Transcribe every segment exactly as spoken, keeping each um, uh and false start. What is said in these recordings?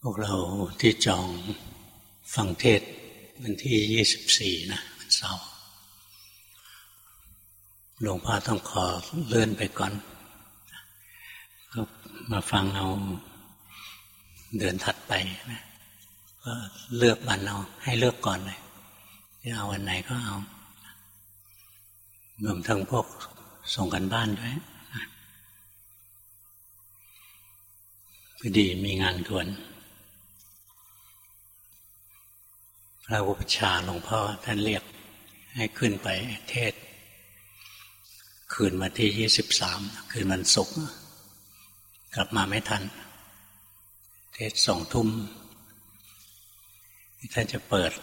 พวกเราที่จองฟังเทศวันที่ยี่สิบสี่นะวันเสาร์หลวงพ่อต้องขอเลื่อนไปก่อนก็มาฟังเอาเดือนถัดไปนะก็เลือกวันเอาให้เลือกก่อนเลยจะเอาวันไหนก็เอารวมทั้งพวกส่งกันบ้านด้วยพอดีมีงานด่วนพระอุปชาหลวงพ่อท่านเรียกให้ขึ้นไปเทศคืนมาที่ยี่สิบสามคืนวันศุกร์กลับมาไม่ทันเทศสองทุ่มท่านจะเปิด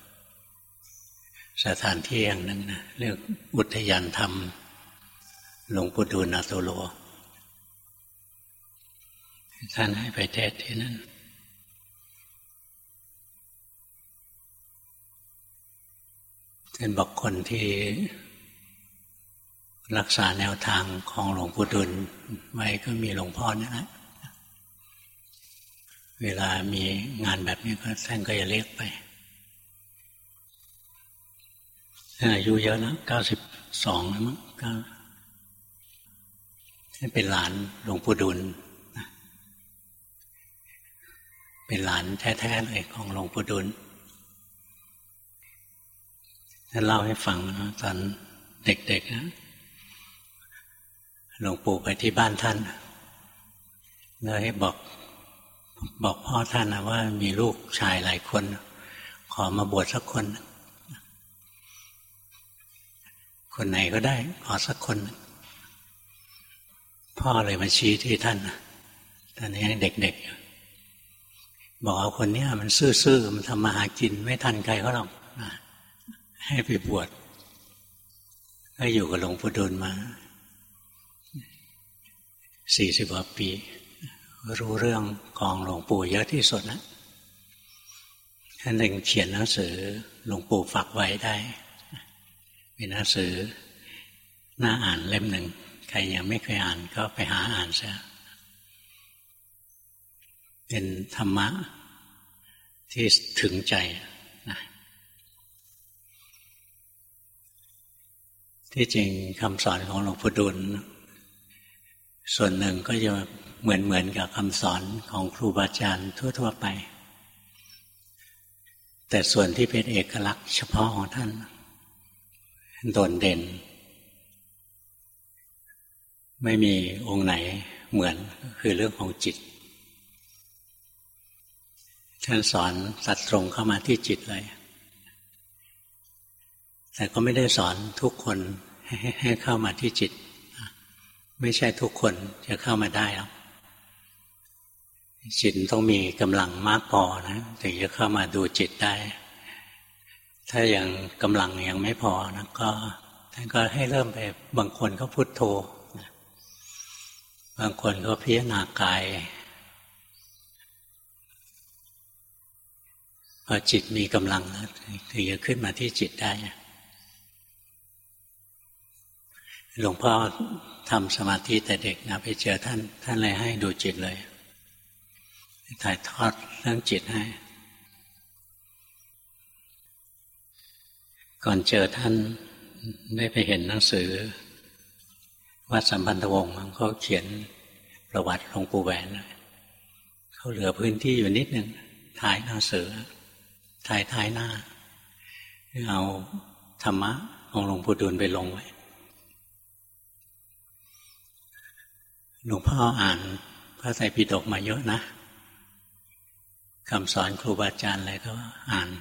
สถานที่อย่างนั้นนะเรียกอุทยานธรรมหลวงปู่ดูลย์นาโตโลท่านให้ไปเทศที่นั่นท่านบอกคนที่รักษาแนวทางของหลวงปู่ดูลย์ไว้ก็มีหลวงพ่อนี่แหละเวลามีงานแบบนี้ก็ท่านก็จะเรียกไปท่านอายุเยอะนะเก้าสิบสองแล้วมั้งก็ท่านเป็นหลานหลวงปู่ดูลย์เป็นหลานแท้ๆเลยของหลวงปู่ดูลย์ท่านเล่าให้ฟังนะตอนเด็กๆนะหลวงปู่ไปที่บ้านท่านแล้วให้บอกบอกพ่อท่านนะว่ามีลูกชายหลายคนขอมาบวชสักคนคนไหนก็ได้ขอสักคนพ่อเลยมาชี้ที่ท่านตอนนี้ยังเด็กๆบอกเอาคนนี้มันซื่อๆมันทำมาหากินไม่ทันใครเขาหรอกให้ไปบวชก็อยู่กับหลวงปู่ดูลย์มาสี่สิบกว่าปีรู้เรื่องของหลวงปู่เยอะที่สุดนะท่านเองเขียนหนังสือหลวงปู่ฝากไว้ได้เป็นหนังสือน่าอ่านเล่มหนึ่งใครยังไม่เคยอ่านก็ไปหาอ่านซะเป็นธรรมะที่ถึงใจนะที่จริงคำสอนของหลวงปู่ดูลย์ส่วนหนึ่งก็จะเหมือนเหมือนกับคำสอนของครูบาอาจารย์ทั่วๆไปแต่ส่วนที่เป็นเอกลักษณ์เฉพาะของท่านโดดเด่นไม่มีองค์ไหนเหมือนคือเรื่องของจิตท่านสอนตัดตรงเข้ามาที่จิตเลยแต่ก็ไม่ได้สอนทุกคนให้เข้ามาที่จิตไม่ใช่ทุกคนจะเข้ามาได้หรอกจิตต้องมีกำลังมากพอนะถึงจะเข้ามาดูจิตได้ถ้ายังกำลังยังไม่พอนะก็ท่านก็ให้เริ่มไปบางคนก็พุทโธบางคนก็พิจารณากายพอจิตมีกำลังแล้วถึงจะขึ้นมาที่จิตได้หลวงพ่อทำสมาธิแต่เด็กนะไปเจอท่านท่านเลยให้ดูจิตเลยถ่ายทอดเรื่องจิตให้ก่อนเจอท่านได้ไปเห็นหนังสือวัดสัมพันธวงศ์เขาเขียนประวัติหลวงปู่แหวนเขาเหลือพื้นที่อยู่นิดหนึ่งท้ายหนังสือท้ายท้ายหน้าเอาธรรมะของหลวงปู่ดูลย์ไปลงไว้หลวงพ่ออ่านพระไตรปิฎกมาเยอะนะคำสอนครูบาอาจารย์อะไรก็อ่าน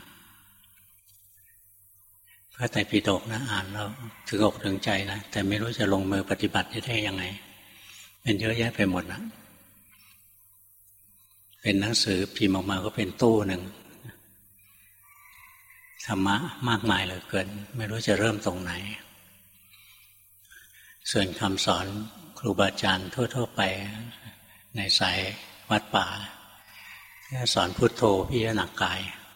พระไตรปิฎกนะอ่านแล้วถึงอกถึงใจนะแต่ไม่รู้จะลงมือปฏิบัติได้ยังไงเป็นเยอะแยะไปหมดนะเป็นหนังสือพิมพ์ออกมาก็เป็นตู้หนึ่งธรรมะมากมายเหลือเกินไม่รู้จะเริ่มตรงไหนส่วนคำสอนครูบาอาจารย์ทั่วๆไปในสายวัดป่าสอนพุทโธพิจารณากาย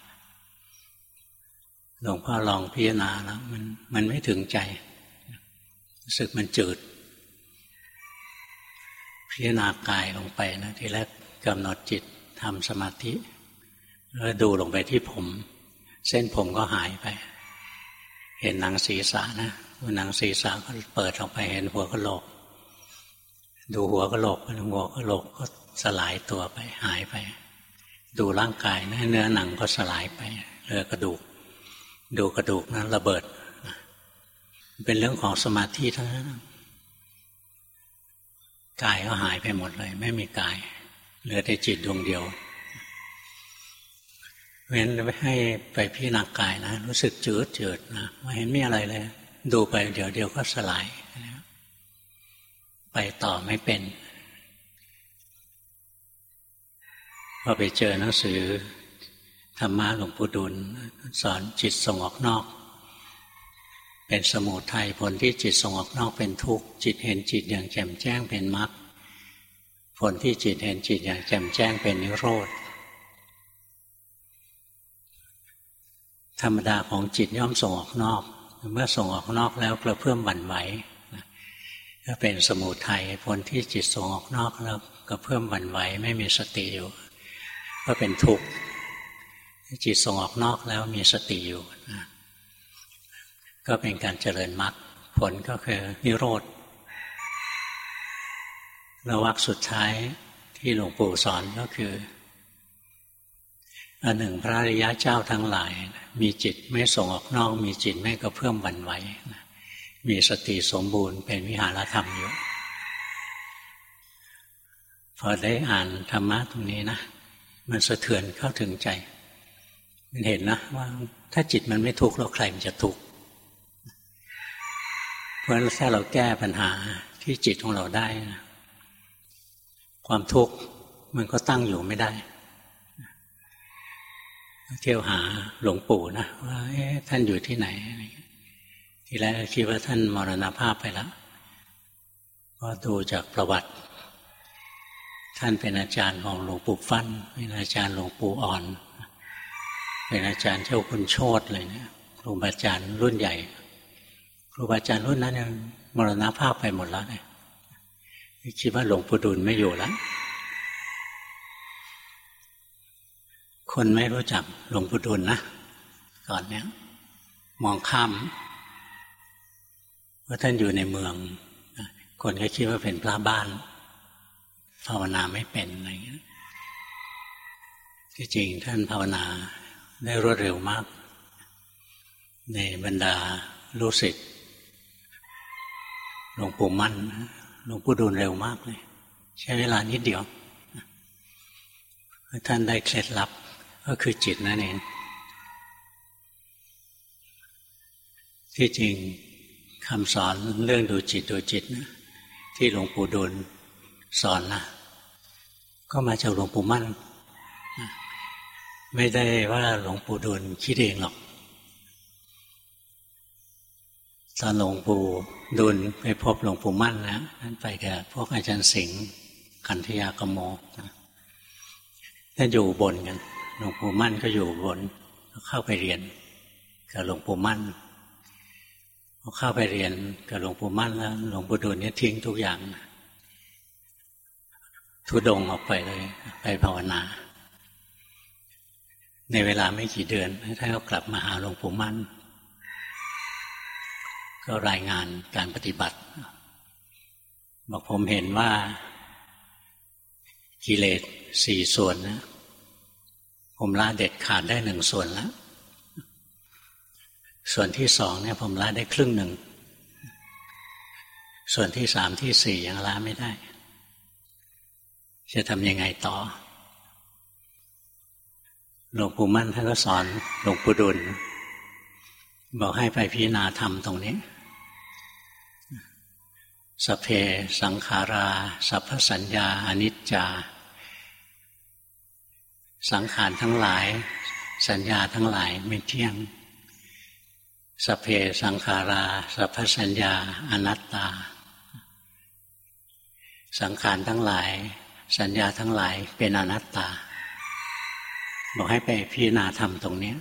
หลวงพ่อลองพิจารณาแล้วมันมันไม่ถึงใจรู้สึกมันจืดพิจารณากายลงไปนะทีแรกกำหนดจิตทำสมาธิแล้วดูลงไปที่ผมเส้นผมก็หายไปเห็นหนังศีรษะนะหนังศีรษะก็เปิดออกไปเห็นหัวกะโหลกดูหัวกะโหลกหัวกะโหลกก็สลายตัวไปหายไปดูร่างกายนะเนื้อหนังก็สลายไปเหลือกระดูกดูกระดูกนั้นระเบิดเป็นเรื่องของสมาธิทั้งนั้นกายก็หายไปหมดเลยไม่มีกายเหลือแต่จิตดวงเดียวเพราะฉะนั้นไม่ให้ไปพิจารณากายนะรู้สึกจืดจืดนะไม่เห็นมีอะไรเลยดูไปเดี๋ยวเดียวก็สลายไปต่อไม่เป็นพอไปเจอหนังสือธรรมะหลวงปู่ดูลสอนจิตส่งออกนอกเป็นสมุทัยผลที่จิตส่งออกนอกเป็นทุกข์จิตเห็นจิตอย่างแจ่มแจ้งเป็นมรรคผลที่จิตเห็นจิตอย่างแจ่มแจ้งเป็นนิโรธธรรมดาของจิตย่อมส่งออกนอกเมื่อส่งออกนอกแล้วกระเพื่อมหวั่นไหวก็เป็นสมุทัยผลที่จิตส่งออกนอกแล้วกระเพื่อมหวั่นไหวไม่มีสติอยู่ก็เป็นทุกข์จิตส่งออกนอกแล้วมีสติอยู่นะก็เป็นการเจริญมรรคผลก็คือนิโรธแล้ววรรคสุดท้ายที่หลวงปู่สอนก็คืออันหนึ่งพระอริยเจ้าทั้งหลายมีจิตไม่ส่งออกนอกมีจิตไม่กระเพื่อมหวั่นไหวมีสติสมบูรณ์เป็นวิหารธรรมอยู่พอได้อ่านธรรมะตรงนี้นะมันสะเทือนเข้าถึงใจมันเห็นนะว่าถ้าจิตมันไม่ทุกข์แล้วใครมันจะทุกข์เพราะถ้าเราแก้ปัญหาที่จิตของเราได้นะความทุกข์มันก็ตั้งอยู่ไม่ได้เที่ยวหาหลวงปู่นะว่าเอ๊ะท่านอยู่ที่ไหนทีแรกคิดว่าท่านมรณภาพไปแล้วก็ดูจากประวัติท่านเป็นอาจารย์ของหลวงปู่ฟั่นเป็นอาจารย์หลวงปู่อ่อนเป็นอาจารย์เจ้าคุณโชติเลยเนี่ยครูบาอาจารย์รุ่นใหญ่ครูบาอาจารย์รุ่นนั้นเนี่ยมรณภาพไปหมดแล้วเนี่ยคิดว่าหลวงปู่ดูลไม่อยู่แล้วคนไม่รู้จักหลวงปู่ดูลนะก่อนเนี้ยมองข้ามว่าท่านอยู่ในเมืองคนก็คิดว่าเป็นพระบ้านภาวนาไม่เป็นอะไรอย่างเงี้ยที่จริงท่านภาวนาได้รวดเร็วมากในบรรดาลูกศิษย์หลวงปู่มั่นหลวงปู่ดูลเร็วมากเลยใช้เวลานิดเดียวท่านได้เคล็ดลับก็คือจิตนั่นเองที่จริงคำสอนเรื่องดูจิตดูจิตนะที่หลวงปู่ดูลสอนนะก็มาจากหลวงปู่มั่นไม่ได้ว่าหลวงปู่ดูลคิดเองหรอกตอนหลวงปู่ดูลไปพบหลวงปู่มั่นนะนั่นไปกับพวกอาจารย์สิงห์ขันธยากโมนะท่านอยู่บนกันหลวงปู่มั่นก็อยู่บนก็เข้าไปเรียนกับหลวงปู่มั่นพอเข้าไปเรียนกับหลวงปู่มั่นแล้วหลวงปู่ดูลเนี่ยทิ้งทุกอย่างทุดงออกไปเลยไปภาวนาในเวลาไม่กี่เดือนท่านก็กลับมาหาหลวงปู่มั่นก็รายงานการปฏิบัติบอกผมเห็นว่ากิเลสสี่ส่วนนะผมละเด็ดขาดได้หนึ่งส่วนแล้วส่วนที่สองเนี่ยผมละได้ครึ่งหนึ่งส่วนที่สามที่สี่ยังละไม่ได้จะทำยังไงต่อหลวงปู่มั่นท่านก็สอนหลวงปู่ดูลบอกให้ไปพิจารณาธรรมตรงนี้สัพเพสังขาราสัพพสัญญาอนิจจาสังขารทั้งหลายสัญญาทั้งหลายไม่เที่ยงสัพเพสังขาราสัพพสัญญาอนัตตาสังขารทั้งหลายสัญญาทั้งหลายเป็นอนัตตาบอกให้ไปพิจารณาธรรมตรงนี้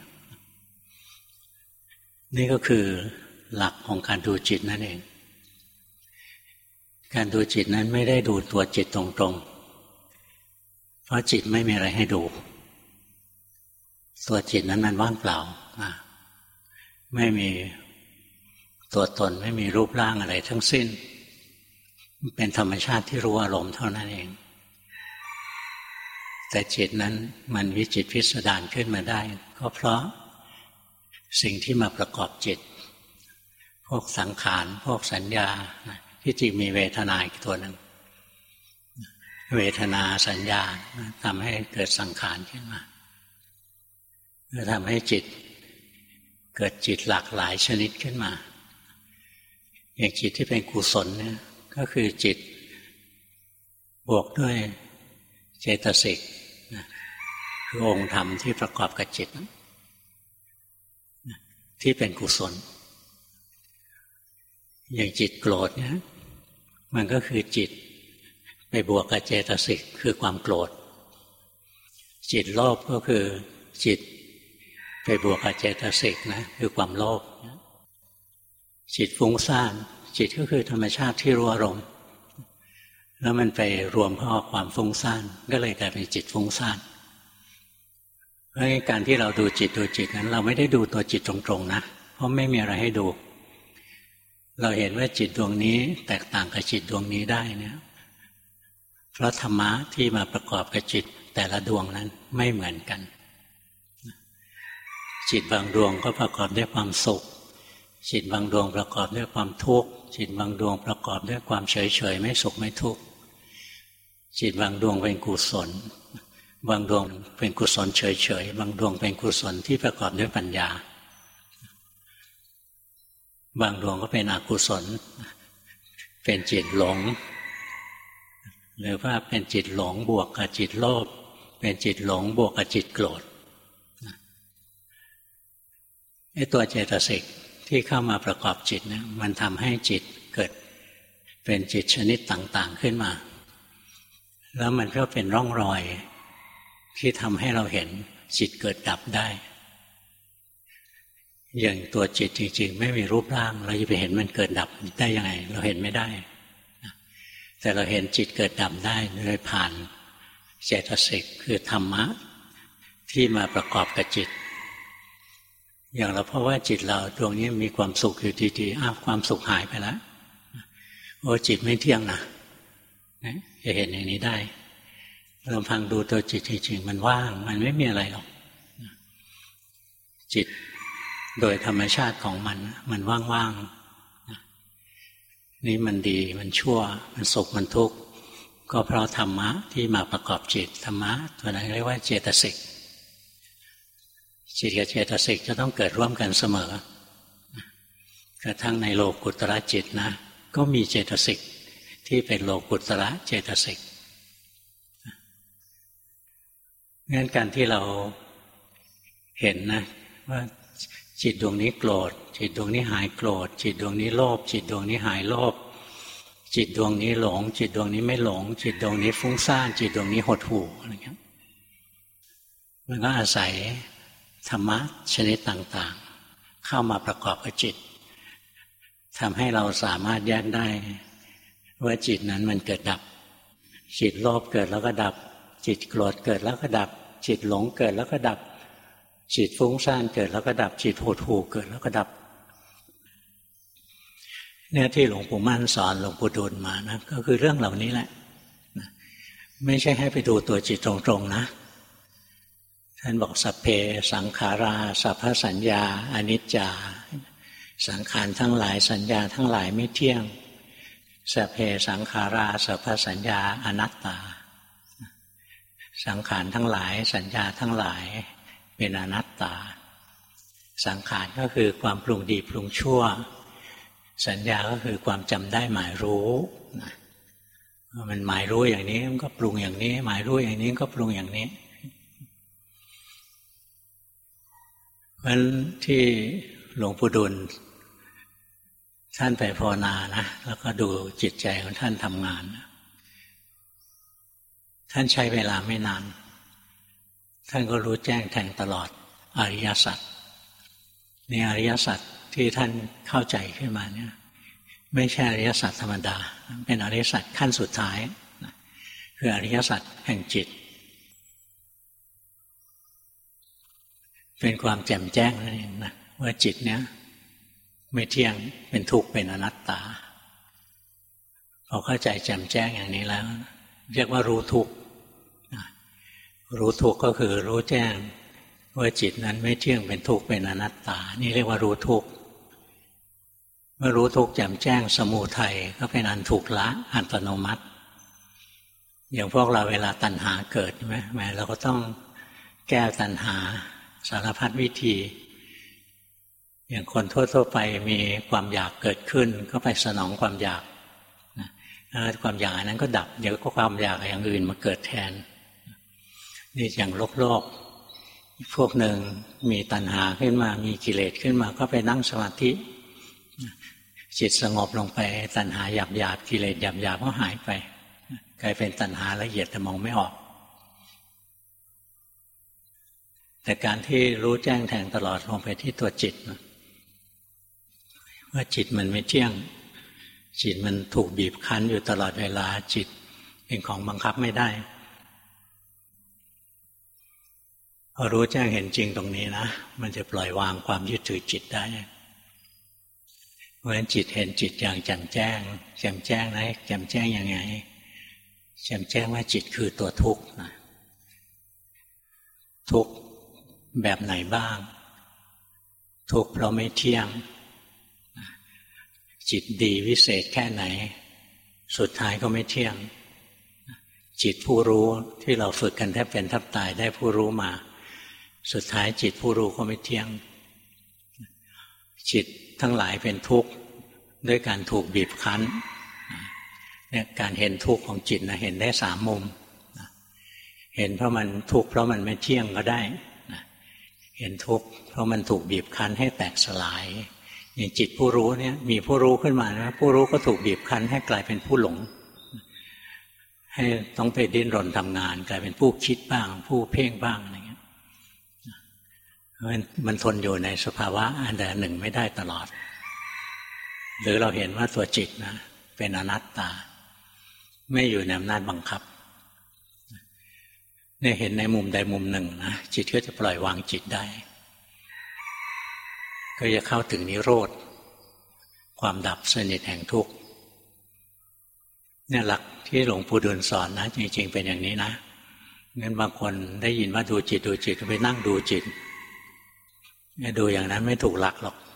นี่ก็คือหลักของการดูจิตนั่นเองการดูจิตนั้นไม่ได้ดูตัวจิตตรงเพราะจิตไม่มีอะไรให้ดูตัวจิตนั้นมันว่างเปล่าไม่มีตัวตนไม่มีรูปร่างอะไรทั้งสิ้นเป็นธรรมชาติที่รู้อารมณ์เท่านั้นเองแต่จิตนั้นมันวิจิตรพิสดารขึ้นมาได้ก็เพราะสิ่งที่มาประกอบจิตพวกสังขารพวกสัญญาที่จริงมีเวทนาอีกตัวหนึ่งเวทนาสัญญาทำให้เกิดสังขารขึ้นมาทำให้จิตเกิดจิตหลากหลายชนิดขึ้นมาอย่างจิตที่เป็นกุศลเนี่ยก็คือจิตบวกด้วยเจตสิกคือองค์ธรรมที่ประกอบกับจิตที่เป็นกุศลอย่างจิตโกรธเนี่ยมันก็คือจิตไปบวกกับเจตสิกคือความโกรธจิตโลภก็คือจิตไปบวกกับเจตสิกนะคือความโลภจิตฟุ้งซ่านจิตก็คือธรรมชาติที่รู้อารมณ์แล้วมันไปรวมเข้ากับความฟุ้งซ่านก็เลยกลายเป็นจิตฟุ้งซ่านเพราะการที่เราดูจิตดูจิตนั้นเราไม่ได้ดูตัวจิตตรงๆนะเพราะไม่มีอะไรให้ดูเราเห็นว่าจิตดวงนี้แตกต่างกับจิตดวงนี้ได้เนี่ยเพราะธรรมะที่มาประกอบกับจิตแต่ละดวงนั้นไม่เหมือนกันจิตบางดวงก็ประกอบด้วยความสุขจิตบางดวงประกอบด้วยความทุกข์จิตบางดวงประกอบด้วยความเฉยๆไม่สุขไม่ทุกข์จิตบางดวงเป็นกุศลบางดวงเป็นกุศลเฉยๆบางดวงเป็นกุศลที่ประกอบด้วยปัญญาบางดวงก็เป็นอกุศลเป็นจิตหลงหรือว่าเป็นจิตหลงบวกกับจิตโลภเป็นจิตหลงบวกกับจิตโกรธไอ้ตัวเจตสิกที่เข้ามาประกอบจิตเนี่ยมันทำให้จิตเกิดเป็นจิตชนิดต่างๆขึ้นมาแล้วมันก็เป็นร่องรอยที่ทำให้เราเห็นจิตเกิดดับได้อย่างตัวจิตจริงๆไม่มีรูปร่างเราจะไปเห็นมันเกิดดับได้ยังไงเราเห็นไม่ได้แต่เราเห็นจิตเกิดดับได้โดยผ่านเจตสิกคือธรรมะที่มาประกอบกับจิตอย่างเราเพราะว่าจิตเราดวงนี้มีความสุขอยู่ดีๆอ้าวความสุขหายไปแล้วโอ้จิตไม่เที่ยงนะจะเห็นอย่างนี้ได้เราพังดูตัวจิตจริงๆมันว่างมันไม่มีอะไรหรอกจิตโดยธรรมชาติของมันมันว่างๆนี่มันดีมันชั่วมันสุขมันทุกข์ก็เพราะธรรมะที่มาประกอบจิตธรรมะตัวนั้นเรียกว่าเจตสิกจิตกับเจตสิกจะต้องเกิดร่วมกันเสมอกระทั่งในโลกุตระจิตนะก็มีเจตสิกที่เป็นโลกุตระเจตสิกงั้นการที่เราเห็นนะว่าจิตดวงนี้โกรธจิตดวงนี้หายโกรธจิตดวงนี้โลภจิตดวงนี้หายโลภจิตดวงนี้หลงจิตดวงนี้ไม่หลงจิตดวงนี้ฟุ้งซ่านจิตดวงนี้หดหู่อะไรเงี้ยมันก็อาศัยธรรมะชนิดต่างๆเข้ามาประกอบกับจิตทำให้เราสามารถแยกได้ว่าจิตนั้นมันเกิดดับจิตโลภเกิดแล้วก็ดับจิตโกรธเกิดแล้วก็ดับจิตหลงเกิดแล้วก็ดับจิตฟุ้งซ่านเกิดแล้วก็ดับจิตหดหู่เกิดแล้วก็ดับเนี่ยที่หลวงปู่มั่นสอนหลวงปู่ดูลมานะก็คือเรื่องเหล่านี้แหละไม่ใช่ให้ไปดูตัวจิตตรงๆนะท่านบอกสัพเพสังขาราสัพพสัญญาอนิจจาสังขารทั้งหลายสัญญาทั้งหลายไม่เที่ยงสัพเพสังขาราสัพพสัญญาอนัตตาสังขารทั้งหลายสัญญาทั้งหลายเป็นอนัตตาสังขารก็คือความปรุงดีปรุงชั่วสัญญาก็คือความจำได้หมายรู้มันหมายรู้อย่างนี้มันก็ปรุงอย่างนี้หมายรู้อย่างนี้ก็ปรุงอย่างนี้เพราะฉะนั้นที่หลวงปู่ดูลท่านไปภาวนานะแล้วก็ดูจิตใจของท่านทำงานท่านใช้เวลาไม่นานท่านก็รู้แจ้งแทงตลอดอริยสัจในอริยสัจที่ท่านเข้าใจขึ้นมาเนี่ยไม่ใช่อริยสัจธรรมดาเป็นอริยสัจขั้นสุดท้ายคืออริยสัจแห่งจิตเป็นความแจ่มแจ้งนั่นเองนะว่าจิตเนี้ยไม่เที่ยงเป็นทุกข์เป็นอนัตตาพอเข้าใจแจ่มแจ้งอย่างนี้แล้วเรียกว่ารู้ทุกข์รู้ทุกข์ก็คือรู้แจ้งว่าจิตนั้นไม่เที่ยงเป็นทุกข์เป็นอนัตตานี่เรียกว่ารู้ทุกข์เมื่อรู้ทุกข์แจ่มแจ้งสมุทัยก็เป็นอันถูกละอัตโนมัติอย่างพวกเราเวลาตัณหาเกิดใช่ไหมแม้เราก็ต้องแก้ตัณหาสารพัดวิธีอย่างคนทั่วๆไปมีความอยากเกิดขึ้นก็ไปสนองความอยากนะความอยากนั้นก็ดับเดี๋ยวก็ความอยากอย่างอื่นมาเกิดแทนนี่อย่างโลกโลกพวกหนึ่งมีตัณหาขึ้นมามีกิเลสขึ้นมาก็ไปนั่งสมาธิจิตสงบลงไปตัณหาหยาบหยาบกิเลสหยาบหยาบก็หายไปกลายเป็นตัณหาละเอียดแต่มองไม่ออกแต่การที่รู้แจ้งแทงตลอดลงไปที่ตัวจิตนะว่าจิตมันไม่เที่ยงจิตมันถูกบีบคั้นอยู่ตลอดเวลาจิตเป็นของบังคับไม่ได้พอรู้แจ้งเห็นจริงตรงนี้นะมันจะปล่อยวางความยึดถือจิตได้เพราะฉะนั้นจิตเห็นจิตอย่างแจ่มแจ้งแจ่มแจ้งนะแจ่มแจ้งยังไงแจ่มแจ้งว่าจิตคือตัวทุกข์นะทุกข์แบบไหนบ้างทุกข์เพราะไม่เที่ยงจิตดีวิเศษแค่ไหนสุดท้ายก็ไม่เที่ยงจิตผู้รู้ที่เราฝึกกันแทบเป็นแทบตายได้ผู้รู้มาสุดท้ายจิตผู้รู้ก็ไม่เที่ยงจิตทั้งหลายเป็นทุกข์ด้วยการถูกบีบคั้นเนี่ยการเห็นทุกข์ของจิตนะเห็นได้สามมุมเห็นเพราะมันทุกข์เพราะมันไม่เที่ยงก็ได้เห็นทุกข์เพราะมันถูกบีบคั้นให้แตกสลายอย่างจิตผู้รู้เนี่ยมีผู้รู้ขึ้นมานะผู้รู้ก็ถูกบีบคั้นให้กลายเป็นผู้หลงให้ต้องไปดิ้นรนทำงานกลายเป็นผู้คิดบ้างผู้เพ่งบ้างอะไรเงี้ยมันทนอยู่ในสภาวะอันใดหนึ่งไม่ได้ตลอดหรือเราเห็นว่าตัวจิตนะเป็นอนัตตาไม่อยู่ในอำนาจบังคับเนี่ยเห็นในมุมใดมุมหนึ่งนะจิตก็จะปล่อยวางจิตได้ก็จะเข้าถึงนิโรธความดับสนิทแห่งทุกข์เนี่ยหลักที่หลวงปู่ดูลสอนนะจริงๆเป็นอย่างนี้นะงั้นบางคนได้ยินว่าดูจิตดูจิตก็ไปนั่งดูจิตเนี่ยดูอย่างนั้นไม่ถูกหลักหรอก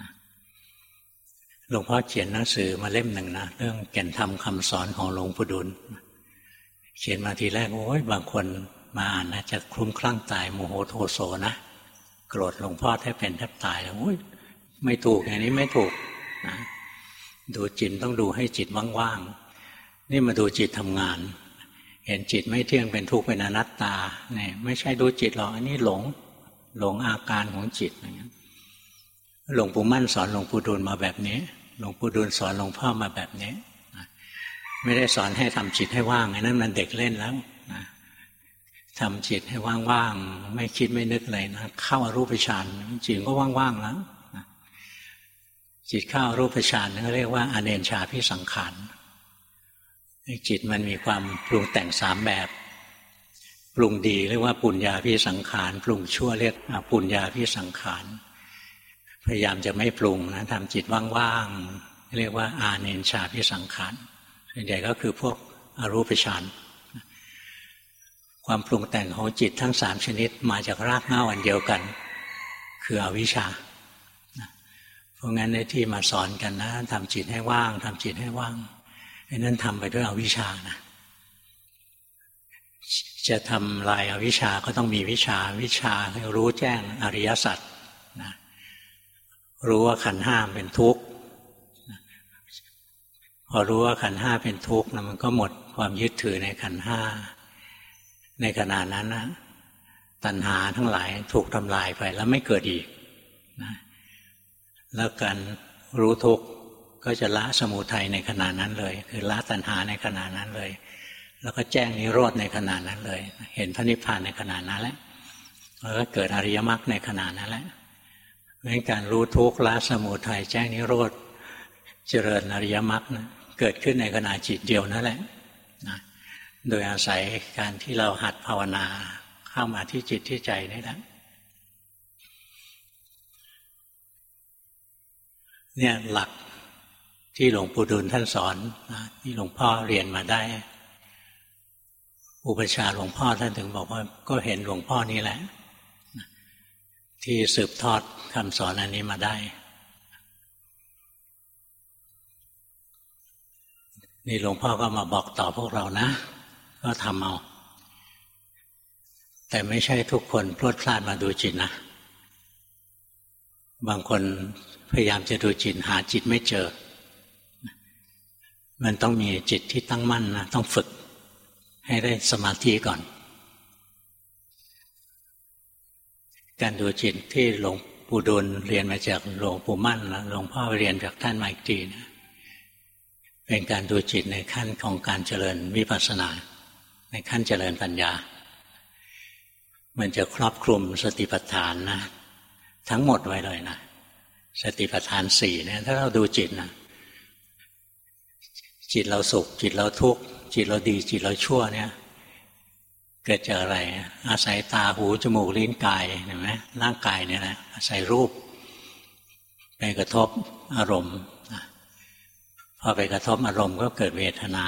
หลวงพ่อเขียนหนังสือมาเล่มหนึ่งนะเรื่องแก่นธรรมคำสอนของหลวงปู่ดูลเขียนมาทีแรกโอ้ยบางคนมาอ่านนะจะคลุ้มคลั่งตายโมโหโทโสนะโกรธหลวงพ่อแทบเป็นแทบตายแล้วโอ้ยไม่ถูกอย่างนี้ไม่ถูกนะดูจิตต้องดูให้จิตว่างๆนี่มาดูจิตทำงานเห็นจิตไม่เที่ยงเป็นทุกข์เป็นอนัตตาเนี่ยไม่ใช่ดูจิตหรอกอันนี้หลงหลงอาการของจิตอย่างนี้หลวงปู่มั่นสอนหลวงปู่ดูลมาแบบนี้หลวงปู่ดูลสอนหลวงพ่อมาแบบนี้ไม่ได้สอนให้ทำจิตให้ว่างไอ้นั่นมันเด็กเล่นแล้วนะทำจิตให้ว่างๆไม่คิดไม่นึกเลยนะเข้าอรูปฌานจิตก็ว่างๆแล้วนะจิตเข้าอรูปฌานเขาเรียกว่าอเนชชาภิสังขารจิตมันมีความปรุงแต่งสามแบบปรุงดีเรียกว่าปุญญาภิสังขารปรุงชั่วเรียกอปุญญาภิสังขารพยายามจะไม่ปรุงนะทำจิตว่างๆเรียกว่าอาเนชชาภิสังขารส่วนใหญ่ก็คือพวกอรูปฌานความปรุงแต่งของจิตทั้งสามชนิดมาจากรากเหง้าอันเดียวกันคืออวิชชาเพราะงั้นในที่มาสอนกันนะทำจิตให้ว่างทำจิตให้ว่างไอ้นั่นทำไปด้วยอวิชชานะจะทำลายอวิชชาก็ต้องมีวิชาวิชารู้แจ้งอริยสัจนะรู้ว่าขันธ์ห้าเป็นทุกข์พอรู้ว่าขันธ์ห้าเป็นทุกข์นะมันก็หมดความยึดถือในขันธ์ห้าในขณะนั้นนะตัณหาทั้งหลายถูกทำลายไปแล้วไม่เกิดอีกนะแล้วการรู้ทุกข์ก็จะละสมุทัยในขณะนั้นเลยคือละตัณหาในขณะนั้นเลยแล้วก็แจ้งนิโรธในขณะนั้นเลยเห็นพระนิพพานในขณะนั้นแหละแล้วก็เกิดอริยมรรคในขณะนั้นแหละเพราะฉะนั้นการรู้ทุกข์ละสมุทัยแจ้งนิโรธเจริญอริยมรรคนะเกิดขึ้นในขณะจิตเดียวนั่นแหละนะโดยอาศัยการที่เราหัดภาวนาเข้ามาที่จิตที่ใจนี่แหละเนี่ยหลักที่หลวงปู่ดูลท่านสอนนะที่หลวงพ่อเรียนมาได้อุปชาหลวงพ่อท่านถึงบอกว่าก็เห็นหลวงพ่อนี่แหละที่สืบทอดคำสอนอันนี้มาได้นี่หลวงพ่อก็มาบอกต่อพวกเรานะก็ทำเอาแต่ไม่ใช่ทุกคนพลวดพลาดมาดูจิตนะบางคนพยายามจะดูจิตหาจิตไม่เจอมันต้องมีจิตที่ตั้งมั่นนะต้องฝึกให้ได้สมาธิก่อนการดูจิตที่หลวงปู่ดูลเรียนมาจากหลวงปู่มั่นนะหลวงพ่อเรียนจากท่านมาอีกทีนะเป็นการดูจิตในขั้นของการเจริญวิปัสสนาในขั้นเจริญปัญญามันจะครอบคลุมสติปัฏฐานนะทั้งหมดไว้เลยนะสติปัฏฐานสี่เนี่ยถ้าเราดูจิตนะจิตเราสุขจิตเราทุกข์จิตเราดีจิตเราชั่วเนี่ยเกิดจากอะไรอาศัยตาหูจมูกลิ้นกายเห็นไหมร่างกายเนี่ยนะอาศัยรูปไปกระทบอารมณ์พอไปกระทบอารมณ์ก็เกิดเวทนา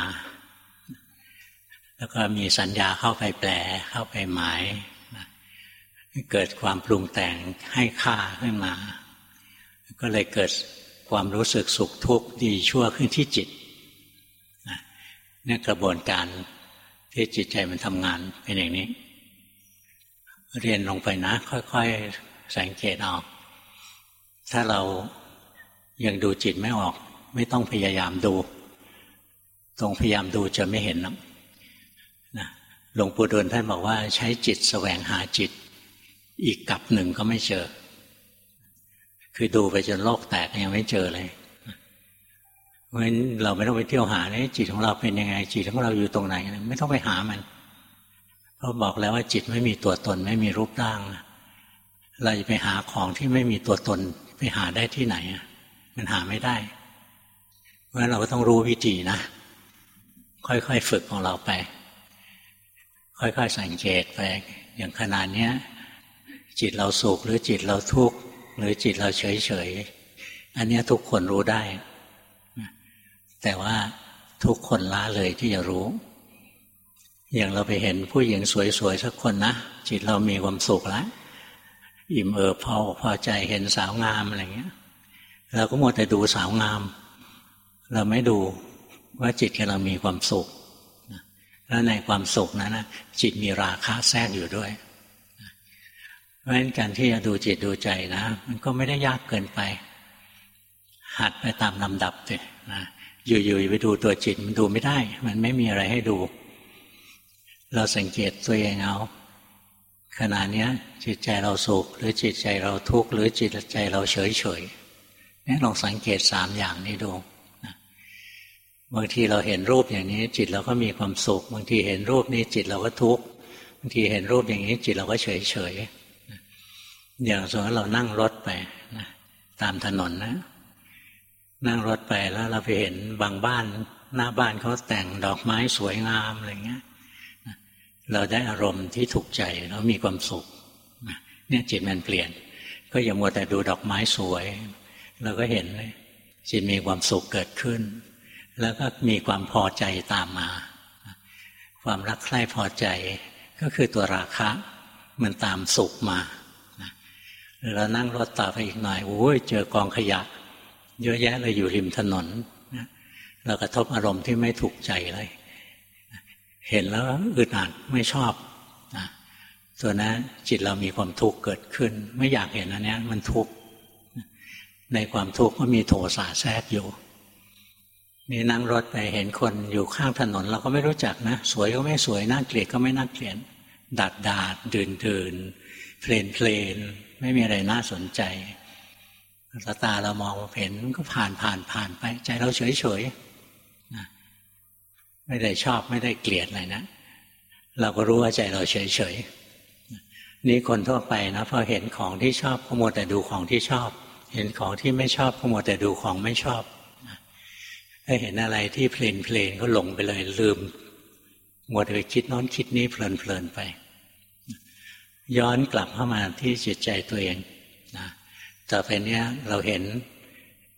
แล้วก็มีสัญญาเข้าไปแปลเข้าไปหมายเกิดความปรุงแต่งให้ค่าขึ้นมาก็เลยเกิดความรู้สึกสุขทุกข์ดีชั่วขึ้นที่จิตนี่กระบวนการที่จิตใจมันทำงานเป็นอย่างนี้เรียนลงไปนะค่อยๆสังเกตออกถ้าเรายังดูจิตไม่ออกไม่ต้องพยายามดูตรงพยายามดูจะไม่เห็นนะหลวงปู่ดูลท่านบอกว่าใช้จิตแสวงหาจิตอีกกับหนึ่งก็ไม่เจอคือดูไปจนโลกแตกยังไม่เจอเลยเพราะฉะนั้นเราไม่ต้องไปเที่ยวหาเนี่ยจิตของเราเป็นยังไงจิตของเราอยู่ตรงไหนไม่ต้องไปหามันเพราะบอกแล้วว่าจิตไม่มีตัวตนไม่มีรูปร่างเราจะไปหาของที่ไม่มีตัวตนไปหาได้ที่ไหนมันหาไม่ได้เพราะฉะนั้นเราก็ต้องรู้วิธีนะค่อยๆฝึกของเราไปค่อยๆสังเกตไปอย่างขนาดนี้จิตเราสุขหรือจิตเราทุกข์หรือจิตเราเฉยๆอันนี้ทุกคนรู้ได้แต่ว่าทุกคนละเลยที่จะรู้อย่างเราไปเห็นผู้หญิงสวยๆสักคนนะจิตเรามีความสุขแล้วอิ่มเอิบพอพอใจเห็นสาวงามอะไรเงี้ยเราก็มัวแต่ดูสาวงามเราไม่ดูว่าจิตกำลังมีความสุขแล้วในความสุขนั้นนะจิตมีราคะแทรกอยู่ด้วยเพราะฉะนั้นการที่จะดูจิตดูใจนะมันก็ไม่ได้ยากเกินไปหัดไปตามลำดับเลยนะอยู่ๆไปดูตัวจิตมันดูไม่ได้มันไม่มีอะไรให้ดูเราสังเกตตัวเองเอาขณะนี้จิตใจเราสุขหรือจิตใจเราทุกข์หรือจิตใจเราเฉยๆนี่ลองสังเกตสามอย่างนี้ดูนะบางทีเราเห็นรูปอย่างนี้จิตเราก็มีความสุขบางทีเห็นรูปนี้จิตเราก็ทุกข์บางทีเห็นรูปอย่างนี้จิตเราก็เฉยๆอย่างสมมติเรานั่งรถไปนะตามถนนนะนั่งรถไปแล้วเราไปเห็นบางบ้านหน้าบ้านเขาแต่งดอกไม้สวยงามอะไรเงี้ยเราได้อารมณ์ที่ถูกใจแล้วมีความสุขเนี่ยจิตมันเปลี่ยนก็อย่ามัวแต่ดูดอกไม้สวยเราก็เห็นจิตมีความสุขเกิดขึ้นแล้วก็มีความพอใจตามมาความรักใคร่พอใจก็คือตัวราคะมันตามสุขมาเรานั่งรถต่อไปอีกหน่อยโอ้ยเจอกองขยะเยอะแยะเลยอยู่ริมถนนเรากระทบอารมณ์ที่ไม่ถูกใจเลยเห็นแล้วอึดอัดไม่ชอบนะตัวนั้นจิตเรามีความทุกข์เกิดขึ้นไม่อยากเห็นอันนี้มันทุกข์ในความทุกข์ก็มีโทสะแทรกอยู่นี่นั่งรถไปเห็นคนอยู่ข้างถนนเราก็ไม่รู้จักนะสวยก็ไม่สวยน่าเกลียดก็ไม่น่าเกลียดดัดดาดดื่นดื่นเพลนเพลนไม่มีอะไรน่าสนใจตาเรามองเห็นก็ผ่านผ่านผ่านไปใจเราเฉยเฉยนะไม่ได้ชอบไม่ได้เกลียดอะไรนะเราก็รู้ว่าใจเราเฉยเฉยนี่คนทั่วไปนะพอเห็นของที่ชอบก็มัวแต่ดูของที่ชอบเห็นของที่ไม่ชอบก็มัวแต่ดูของไม่ชอบถ้าเห็นอะไรที่เพลนเพลนก็หลงไปเลยลืมมัวแต่ไปคิดโน้นคิดนี้เพลินเพลินไปย้อนกลับเข้ามาที่จิตใจตัวเองนะต่อไปเนี้ยเราเห็น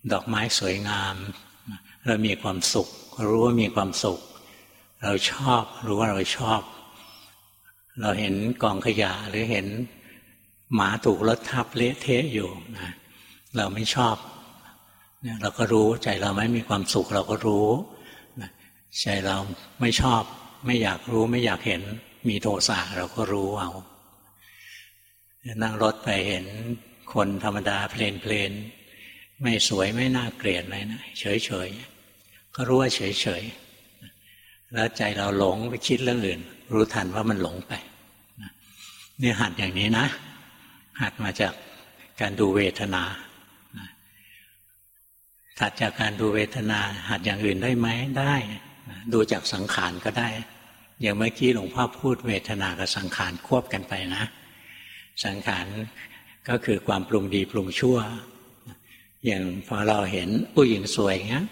ดอกไม้สวยงามเรามีความสุขรู้ว่ามีความสุขเราชอบรู้ว่าเราชอบเราเห็นกองขยะหรือเห็นหมาถูกรถทับเละเทะอยู่นะเราไม่ชอบเนี่ยเราก็รู้ใจเราไม่มีความสุขเราก็รู้นะใจเราไม่ชอบไม่อยากรู้ไม่อยากเห็นมีโทสะเราก็รู้เอานั่งรถไปเห็นคนธรรมดาเพลนเพลนไม่สวยไม่น่าเกลียดเลยนะเฉยเฉยก็รู้ว่าเฉยเฉยแล้วใจเราหลงไปคิดเรื่องอื่นรู้ทันว่ามันหลงไปนี่หัดอย่างนี้นะหัดมาจากการดูเวทนาถัดจากการดูเวทนาหัดอย่างอื่นได้ไหมได้ดูจากสังขารก็ได้อย่างเมื่อกี้หลวงพ่อพูดเวทนากับสังขารควบกันไปนะสังขารก็คือความปรุงดีปรุงชั่วอย่างพอเราเห็นผู้หญิงสวยอย่างเงี้ย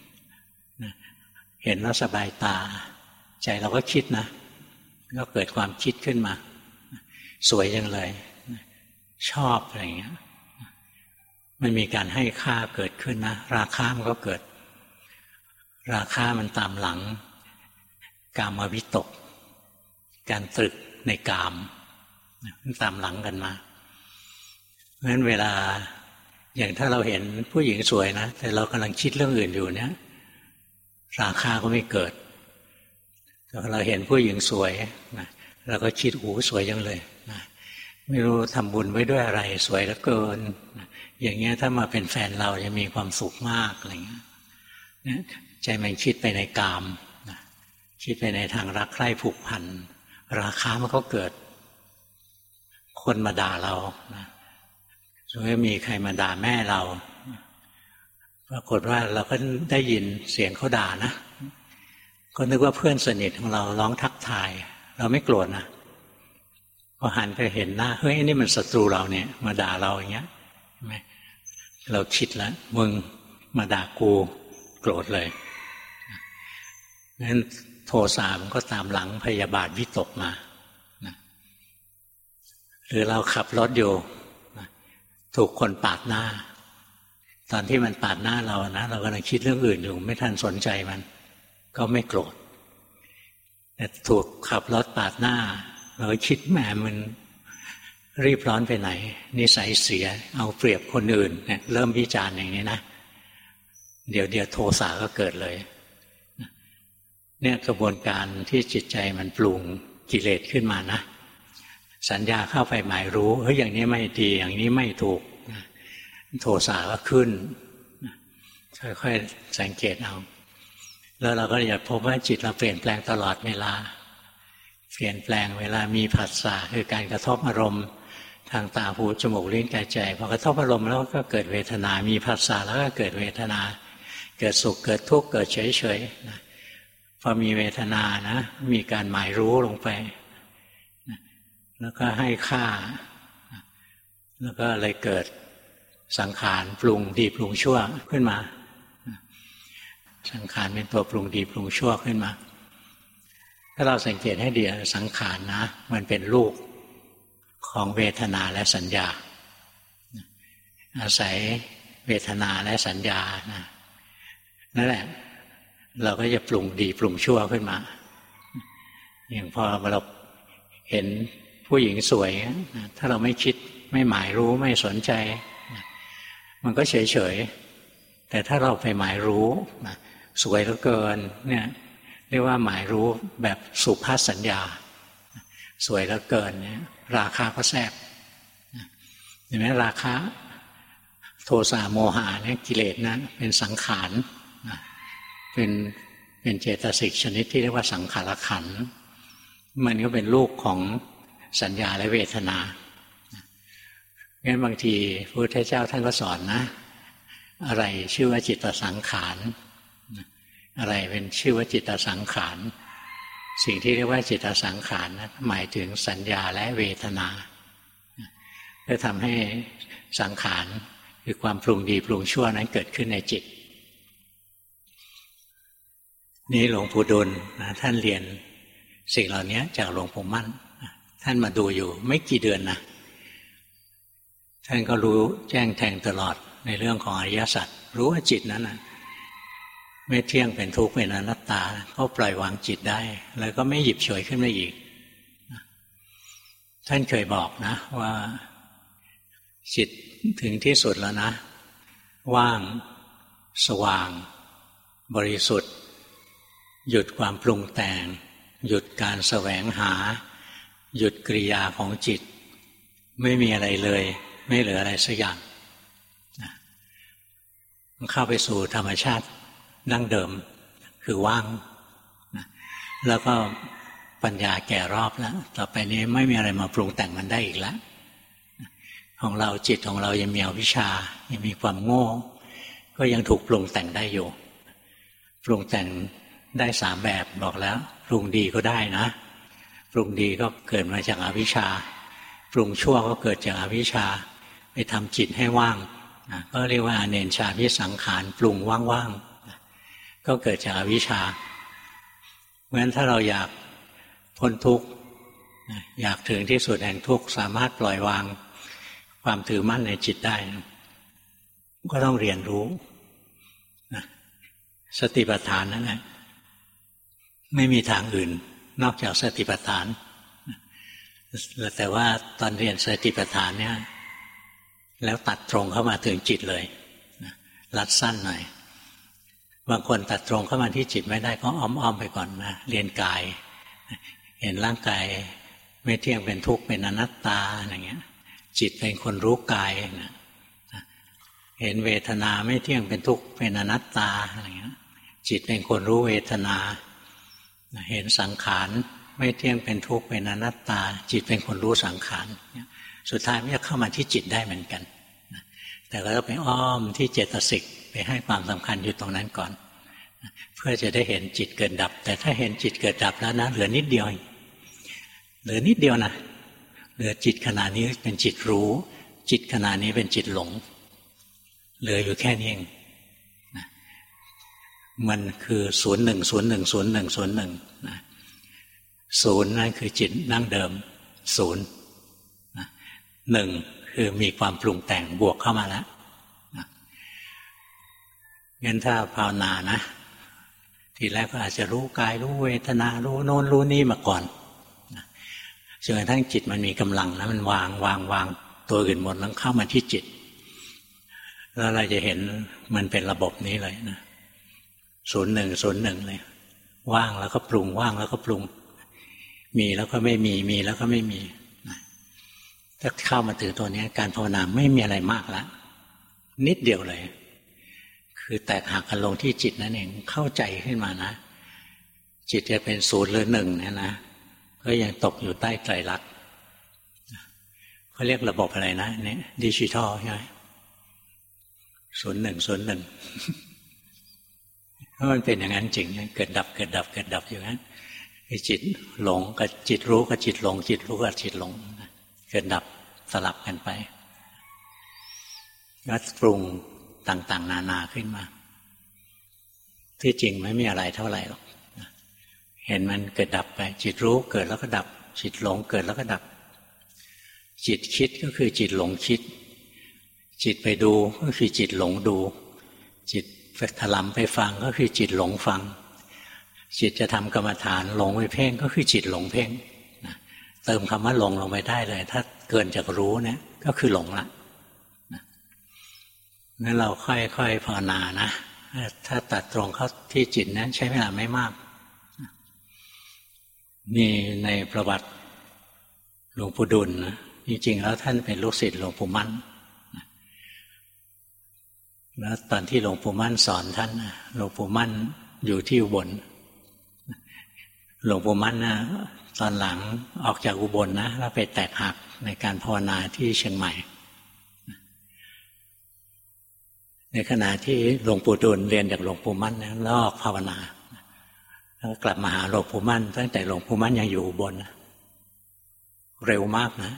เห็นแล้วสบายตาใจเราก็คิดนะก็เกิดความคิดขึ้นมาสวยจังเลยชอบอะไรอย่างเงี้ยมันมีการให้ค่าเกิดขึ้นนะราคามันก็เกิดราคามันตามหลังกามวิตกการตรึกในกามมันตามหลังกันมาเพราะฉะนั้นเวลาอย่างถ้าเราเห็นผู้หญิงสวยนะแต่เรากำลังคิดเรื่องอื่นอยู่เนี่ยราคาก็ไม่เกิดเราเห็นผู้หญิงสวยนะเราก็คิดโอ้สวยจังเลยนะไม่รู้ทำบุญไว้ด้วยอะไรสวยเหลือเกินนะอย่างเงี้ยถ้ามาเป็นแฟนเราจะมีความสุขมากอะไรเงี้ยนะใจมันคิดไปในกามนะคิดไปในทางรักใคร่ผูกพันราคามันก็เกิดคนมาด่าเรานะสมมติมีใครมาด่าแม่เราปรากฏว่าเราก็ได้ยินเสียงเขาด่านะก็นึกว่าเพื่อนสนิทของเราร้องทักทายเราไม่โกรธนะพอหันไปเห็นหน้าเฮ้ยนี่มันศัตรูเราเนี่ยมาด่าเราอย่างเงี้ยใช่ไหมเราคิดแล้วมึงมาด่ากูโกรธเลยงั้นโทสะมันก็ตามหลังพยาบาทวิตกมานะหรือเราขับรถอยู่นะถูกคนปาดหน้าตอนที่มันปาดหน้าเรานะเรากำลังคิดเรื่องอื่นอยู่ไม่ทันสนใจมันก็ไม่โกรธแต่ถูกขับรถปาดหน้าเราก็คิดแหมมันรีบร้อนไปไหนนิสัยเสียเอาเปรียบคนอื่นเนี่ยเริ่มวิจารณ์อย่างนี้นะเดี๋ยวเดี๋ยวโทสะก็เกิดเลยเนี่ยกระบวนการที่จิตใจมันปรุงกิเลสขึ้นมานะสัญญาเข้าไปหมายรู้เฮ้ยอย่างนี้ไม่ดีอย่างนี้ไม่ถูกโทสะก็ขึ้นค่อยๆสังเกตเอาแล้วเราก็จะพบว่าจิตเราเปลี่ยนแปลงตลอดเวลาเปลี่ยนแปลงเวลามีผัสสะคือการกระทบอารมณ์ทางตาหูจมูกลิ้นกายใจพอกระทบอารมณ์แล้วก็เกิดเวทนามีผัสสะแล้วก็เกิดเวทนาเกิดสุขเกิดทุกข์เกิดเฉยๆนะพอมีเวทนานะมีการหมายรู้ลงไปแล้วก็ให้ค่าแล้วก็เลยเกิดสังขารปรุงดีปรุงชั่วขึ้นมาสังขารเป็นตัวปรุงดีปรุงชั่วขึ้นมาถ้าเราสังเกตให้ดีสังขารนะมันเป็นลูกของเวทนาและสัญญาอาศัยเวทนาและสัญญานะนั่นแหละเราก็จะปรุงดีปรุงชั่วขึ้นมาอย่างพอเราเห็นผู้หญิงสวยถ้าเราไม่คิดไม่หมายรู้ไม่สนใจมันก็เฉยเฉยแต่ถ้าเราไปหมายรู้สวยเหลือเกินเนี่ยเรียกว่าหมายรู้แบบสุภาษสัญญาสวยเหลือเกินเนี่ยราคาก็แทรกเห็นไหมราคาโทสะโมหะเนี่ยกิเลสนะเป็นสังขารเป็นเป็นเจตสิกชนิดที่เรียกว่าสังขารขันธ์มันก็เป็นลูกของสัญญาและเวทนางั้นบางทีพระพุทธเจ้าท่านก็สอนนะอะไรชื่อว่าจิตตสังขารอะไรเป็นชื่อว่าจิตตสังขารสิ่งที่เรียกว่าจิตตสังขารนะหมายถึงสัญญาและเวทนาเพื่อทำให้สังขารคือความปรุงดีปรุงชั่วนั้นเกิดขึ้นในจิตนี่หลวงปู่ดุลนะท่านเรียนสิ่งเหล่านี้จากหลวงปู่มั่นท่านมาดูอยู่ไม่กี่เดือนนะท่านก็รู้แจ้งแทงตลอดในเรื่องของอริยสัจรู้ว่าจิตนั้นนะไม่เที่ยงเป็นทุกข์เป็นอนัตตาก็ปล่อยวางจิตได้แล้วก็ไม่หยิบฉวยขึ้นมาอีกท่านเคยบอกนะว่าจิตถึงที่สุดแล้วนะว่างสว่างบริสุทธิ์หยุดความปรุงแต่งหยุดการแสวงหาหยุดกิริยาของจิตไม่มีอะไรเลยไม่เหลืออะไรสักอย่างเข้าไปสู่ธรรมชาติดั้งเดิมคือว่างแล้วก็ปัญญาแก่รอบแล้วต่อไปนี้ไม่มีอะไรมาปรุงแต่งมันได้อีกแล้วของเราจิตของเรายังมีอวิชชายังมีความโง่ก็ยังถูกปรุงแต่งได้อยู่ปรุงแต่งได้สามแบบบอกแล้วปรุงดีก็ได้นะปรุงดีก็เกิดมาจากอวิชชาปรุงชั่วก็เกิดจากอวิชชาไปทำจิตให้ว่างก็เรียกว่าอเนชชาพิสังขารปรุงว่างๆก็เกิดจากอวิชชาเพราะฉะนั้นถ้าเราอยากพ้นทุกข์อยากถึงที่สุดแห่งทุกข์สามารถปล่อยวางความถือมั่นในจิตได้ก็ต้องเรียนรู้สติปัฏฐานนั่นแหละไม่มีทางอื่นนอกจากสติปัฏฐานแต่ว่าตอนเรียนสติปัฏฐานเนี่ยแล้วตัดตรงเข้ามาถึงจิตเลยรัดสั้นหน่อยบางคนตัดตรงเข้ามาที่จิตไม่ได้ก็อ้อมๆไปก่อนนะเรียนกายเห็นร่างกายไม่เที่ยงเป็นทุกข์เป็นอนัตตาอะไรเงี้ยจิตเป็นคนรู้กายนะเห็นเวทนาไม่เที่ยงเป็นทุกข์เป็นอนัตตาอะไรเงี้ยจิตเป็นคนรู้เวทนาเห็นสังขารไม่เที่ยงเป็นทุกข์เป็นอนัตตาจิตเป็นคนรู้สังขารสุดท้ายมันจะเข้ามาที่จิตได้เหมือนกันแต่ก็ต้องไปอ้อมที่เจตสิกไปให้ความสำคัญอยู่ตรงนั้นก่อนเพื่อจะได้เห็นจิตเกิดดับแต่ถ้าเห็นจิตเกิดดับแล้วนะเหลือนิดเดียวเหลือนิดเดียวนะเหลือจิตขณะนี้เป็นจิตรู้จิตขณะนี้เป็นจิตหลงเหลืออยู่แค่นี้เองนะมันคือศูนย์หนึ่งศูนย์หนึ่งศูนย์หนึ่งศูนย์หนึ่งนะศูนย์นั่นคือจิตนั่งเดิมศูนย์นะหนึ่งคือมีความปรุงแต่งบวกเข้ามาแล้วนะงั้นถ้าภาวนานะทีแรกก็อาจจะรู้กายรู้เวทนารู้โน้นรู้นี่มาก่อนนะจนกระทั่งจิตมันมีกำลังแล้วมันวางวางวางตัวอื่นหมดแล้วเข้ามาที่จิตแล้วเราจะเห็นมันเป็นระบบนี้เลยนะศูนย์หนึ่งศูนย์หนึ่งเลยว่างแล้วก็ปรุงว่างแล้วก็ปรุงมีแล้วก็ไม่มีมีแล้วก็ไม่มีนะถ้าเข้ามาถึงตัวนี้การภาวนาไม่มีอะไรมากแล้วนิดเดียวเลยคือแตกหักกันลงที่จิตนั่นเองเข้าใจขึ้นมานะจิตจะเป็นศูนย์หรือหนึ่งเนี่ยนะก็ยังตกอยู่ใต้ไตรลักษณ์เขาเรียกระบบอะไรนะเนี่ยดิจิทัลใช่ไหมศูนย์หนึ่งศูนย์หนึ่งเพราะมันเป็นอย่างนั้นจริงเกิดดับเกิดดับเกิดดับอยู่นั้นจิตหลงกับจิตรู้กับจิตหลงจิตรู้กับจิตหลงเกิดดับสลับกันไปแล้วปรุงต่างๆนานาขึ้นมาที่จริงไม่มีอะไรเท่าไหร่หรอกเห็นมันเกิดดับไปจิตรู้เกิดแล้วก็ดับจิตหลงเกิดแล้วก็ดับจิตคิดก็คือจิตหลงคิดจิตไปดูก็คือจิตหลงดูจิตถลำไปฟังก็คือจิตหลงฟังจิตจะทำกรรมฐานหลงไปเพ่งก็คือจิตหลงเพ่งนะเติมคำว่าหลงลงไปได้เลยถ้าเกินจากรู้เนี่ยก็คือหลงละนะงั้นเราค่อยๆภาวนานะถ้าตัดตรงเข้าที่จิตนั้นใช้เวลาไม่มากนี่ในประวัติหลวงปู่ดุลนะจริงๆแล้วท่านเป็นลูกศิษย์หลวงปู่มั่นแล้วตอนที่หลวงปู่มั่นสอนท่านหลวงปู่มั่นอยู่ที่อุบลหลวงปู่มั่นนะตอนหลังออกจากอุบลนะแล้วไปแตกหักในการภาวนาที่เชียงใหม่ในขณะที่หลวงปู่ดุลเรียนจากหลวงปู่มั่นนะแล้วออกภาวนาแล้วกลับมาหาหลวงปู่มั่นตั้งแต่หลวงปู่มั่นยังอยู่อุบลเร็วมากนะ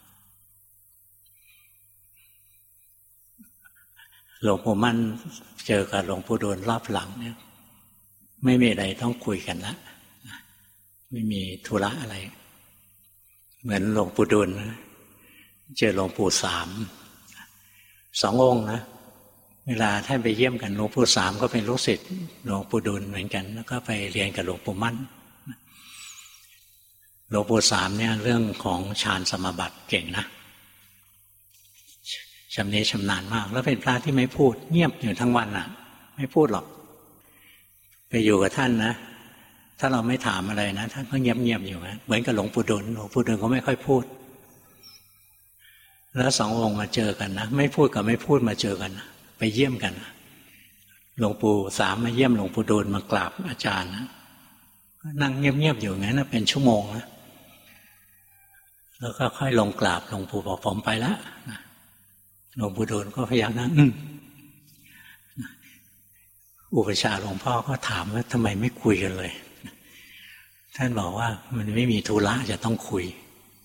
หลวงปู่มั่นเจอกับหลวงปู่ดูลรอบหลังเนี่ยไม่มีอะไรต้องคุยกันละไม่มีธุระอะไรเหมือนหลวงปู่ดูลเจอหลวงปู่สามสององค์นะเวลาท่านไปเยี่ยมกันหลวงปู่สามก็เป็นลูกศิษย์หลวงปู่ดุลเหมือนกันแล้วก็ไปเรียนกับหลวงปู่มั่นหลวงปู่สามเนี่ยเรื่องของฌานสมาบัติเก่งนะชำนิชำนาญมากแล้วเป็นพระที่ไม่พูดเงียบอยู่ทั้งวันอ่ะไม่พูดหรอกไปอยู่กับท่านนะถ้าเราไม่ถามอะไรนะท่านก็เงียบๆอยู่นะเหมือนกับหลวงปู่ดุลหลวงปู่ดุลเขาไม่ค่อยพูดแล้วสององค์มาเจอกันนะไม่พูดกับไม่พูดมาเจอกันนะไปเยี่ยมกันนะหลวงปู่สามมาเยี่ยมหลวงปู่ดุลมากราบอาจารย์นะนั่งเงียบๆอยู่งั้นนะเป็นชั่วโมงนะแล้วก็ค่อยลงกราบหลวงปู่บอกผมไปแล้วหลวงปู่ดูลก็พยายามนั่งอุปชฌาย์หลวงพ่อก็ถามว่าทำไมไม่คุยกันเลยท่านบอกว่ามันไม่มีธุระจะต้องคุย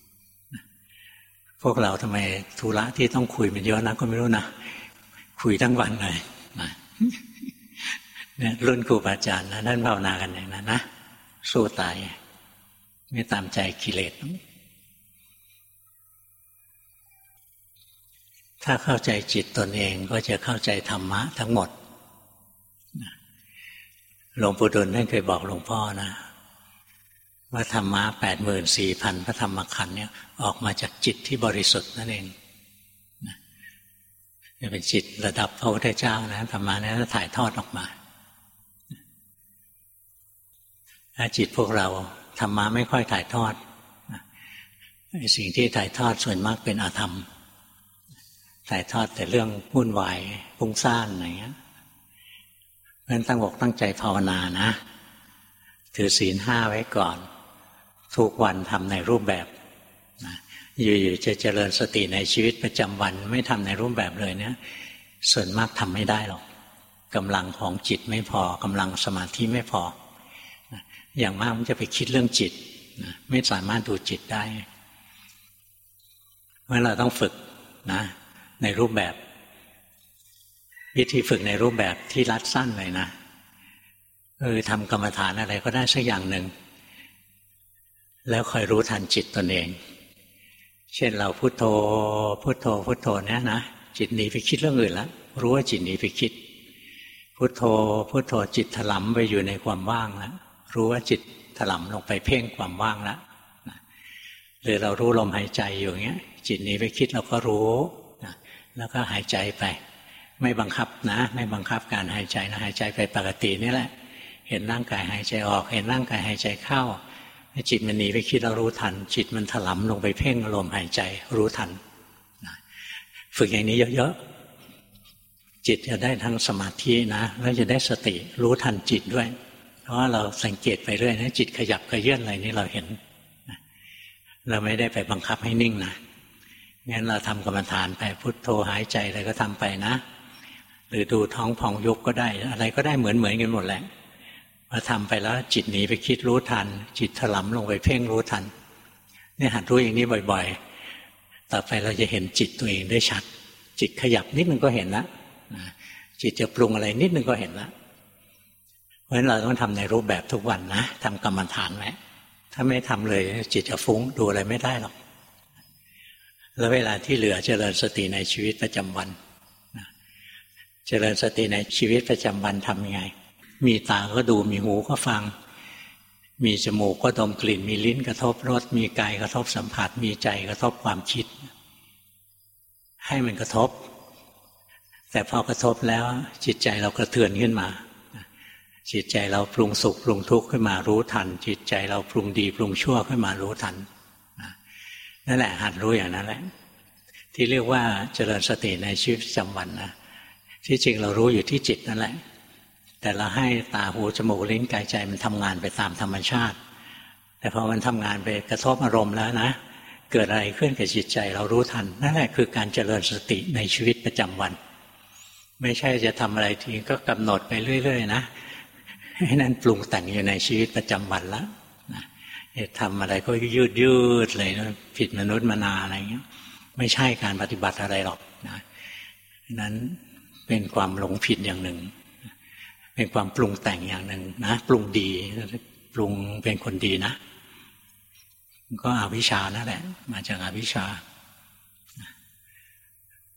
พวกเราทำไมธุระที่ต้องคุยมันเยอะนะก็ไม่รู้นะคุยทั้งวันเลยเนี่ยรุ่นครูบาอาจารย์นะท่านภาวนากันอย่างนั้นนะสู้ตายไม่ตามใจกิเลสถ้าเข้าใจจิตตนเองก็จะเข้าใจธรรมะทั้งหมดหลวงปู่ดุลท่านเคยบอกหลวงพ่อนะว่าธรรมะแปดหมื่นสี่พันพระธรรมขันธ์เนี่ยออกมาจากจิตที่บริสุทธิ์นั่นเองจะเป็นจิตระดับพระพุทธเจ้านะธรรมะนั้นถ่ายทอดออกมาถ้าจิตพวกเราธรรมะไม่ค่อยถ่ายทอดสิ่งที่ถ่ายทอดส่วนมากเป็นอาธรรมถ่ายทอดแต่เรื่องวุ่นวายฟุ้งซ่านอะไรเงี้ยเพราะฉะนั้นตั้งอกตั้งใจภาวนานะถือศีลห้าไว้ก่อนทุกวันทำในรูปแบบนะอยู่ๆจะเจริญสติในชีวิตประจำวันไม่ทำในรูปแบบเลยเนี่ยส่วนมากทำไม่ได้หรอกกำลังของจิตไม่พอกำลังสมาธิไม่พอนะอย่างมากมันจะไปคิดเรื่องจิตนะไม่สามารถดูจิตได้เพราะเราต้องฝึกนะในรูปแบบวิธีฝึกในรูปแบบที่รัดสั้นเลยนะเออทำกรรมฐานอะไรก็ได้สักอย่างหนึ่งแล้วคอยรู้ทันจิตตนเองเช่นเราพุโทโธพุโทโธพุโทโธเนี่ยนะจิตหนีไปคิดเรื่องอื่นแล้วรู้ว่าจิตหนีไปคิดพุโทโธพุโทโธจิตถลำไปอยู่ในความว่างแล้วรู้ว่าจิตถลำลงไปเพ่งความว่างแล้วหรือเรารู้ลมหายใจอยู่อย่างเงี้ยจิตหนีไปคิดเราก็รู้แล้วก็หายใจไปไม่บังคับนะไม่บังคับการหายใจนะหายใจไปปกตินี่แหละเห็นร่างกายหายใจออกเห็นร่างกายหายใจเข้าจิตมันหนีไปคิดเรารู้ทันจิตมันถลำลงไปเพ่งลมหายใจรู้ทันฝึกอย่างนี้เยอะๆจิตจะได้ทั้งสมาธินะแล้วจะได้สติรู้ทันจิตด้วยเพราะว่าเราสังเกตไปเรื่อยนะจิตขยับขยื่นอะไรนี่เราเห็นเราไม่ได้ไปบังคับให้นิ่งนะงั้นเราทำกรรมฐานไปพุทโธหายใจอะไรก็ทำไปนะหรือดูท้องพองยุบก็ได้อะไรก็ได้เหมือนเหมือนกันหมดแหละพอทำไปแล้วจิตหนีไปคิดรู้ทันจิตถลำลงไปเพ่งรู้ทันนี่หัดรู้อย่างนี้บ่อยๆต่อไปเราจะเห็นจิตตัวเองได้ชัดจิตขยับนิดนึงก็เห็นแล้วจิตจะปรุงอะไรนิดนึงก็เห็นแล้วเพราะฉะนั้นเราต้องทำในรูปแบบทุกวันนะทำกรรมฐานไว้ถ้าไม่ทำเลยจิตจะฟุ้งดูอะไรไม่ได้หรอกแล้วเวลาที่เหลือเจริญสติในชีวิตประจำวันเจริญสติในชีวิตประจำวันทำยังไงมีตาก็ดูมีหูก็ฟังมีจมูกก็ดมกลิ่นมีลิ้นกระทบรสมีกายกระทบสัมผัสมีใจกระทบความคิดให้มันกระทบแต่พอกระทบแล้วจิตใจเรากระเทือนขึ้นมาจิตใจเราปรุงสุขปรุงทุกข์ขึ้นมารู้ทันจิตใจเราปรุงดีปรุงชั่วขึ้นมารู้ทันนั่นแหละหัดรู้อย่างนั้นแหละที่เรียกว่าเจริญสติในชีวิตประจำวันนะที่จริงเรารู้อยู่ที่จิตนั่นแหละแต่เราให้ตาหูจมูกลิ้นกายใจมันทำงานไปตามธรรมชาติแต่พอมันทำงานไปกระทบอารมณ์แล้วนะเกิดอะไรขึ้นกับจิตใจเรารู้ทันนั่นแหละคือการเจริญสติในชีวิตประจำวันไม่ใช่จะทำอะไรทีก็กำหนดไปเรื่อยๆนะให้นั่นปรุงแต่งอยู่ในชีวิตประจำวันแล้วทำอะไรก็ยืดยืดเลยนะผิดมนุษย์มนาอะไรเงี้ยไม่ใช่การปฏิบัติอะไรหรอกนะนั้นเป็นความหลงผิดอย่างหนึ่งเป็นความปรุงแต่งอย่างหนึ่งนะปรุงดีปรุงเป็นคนดีนะก็อวิชชานั่นแหละมาจากอวิชชา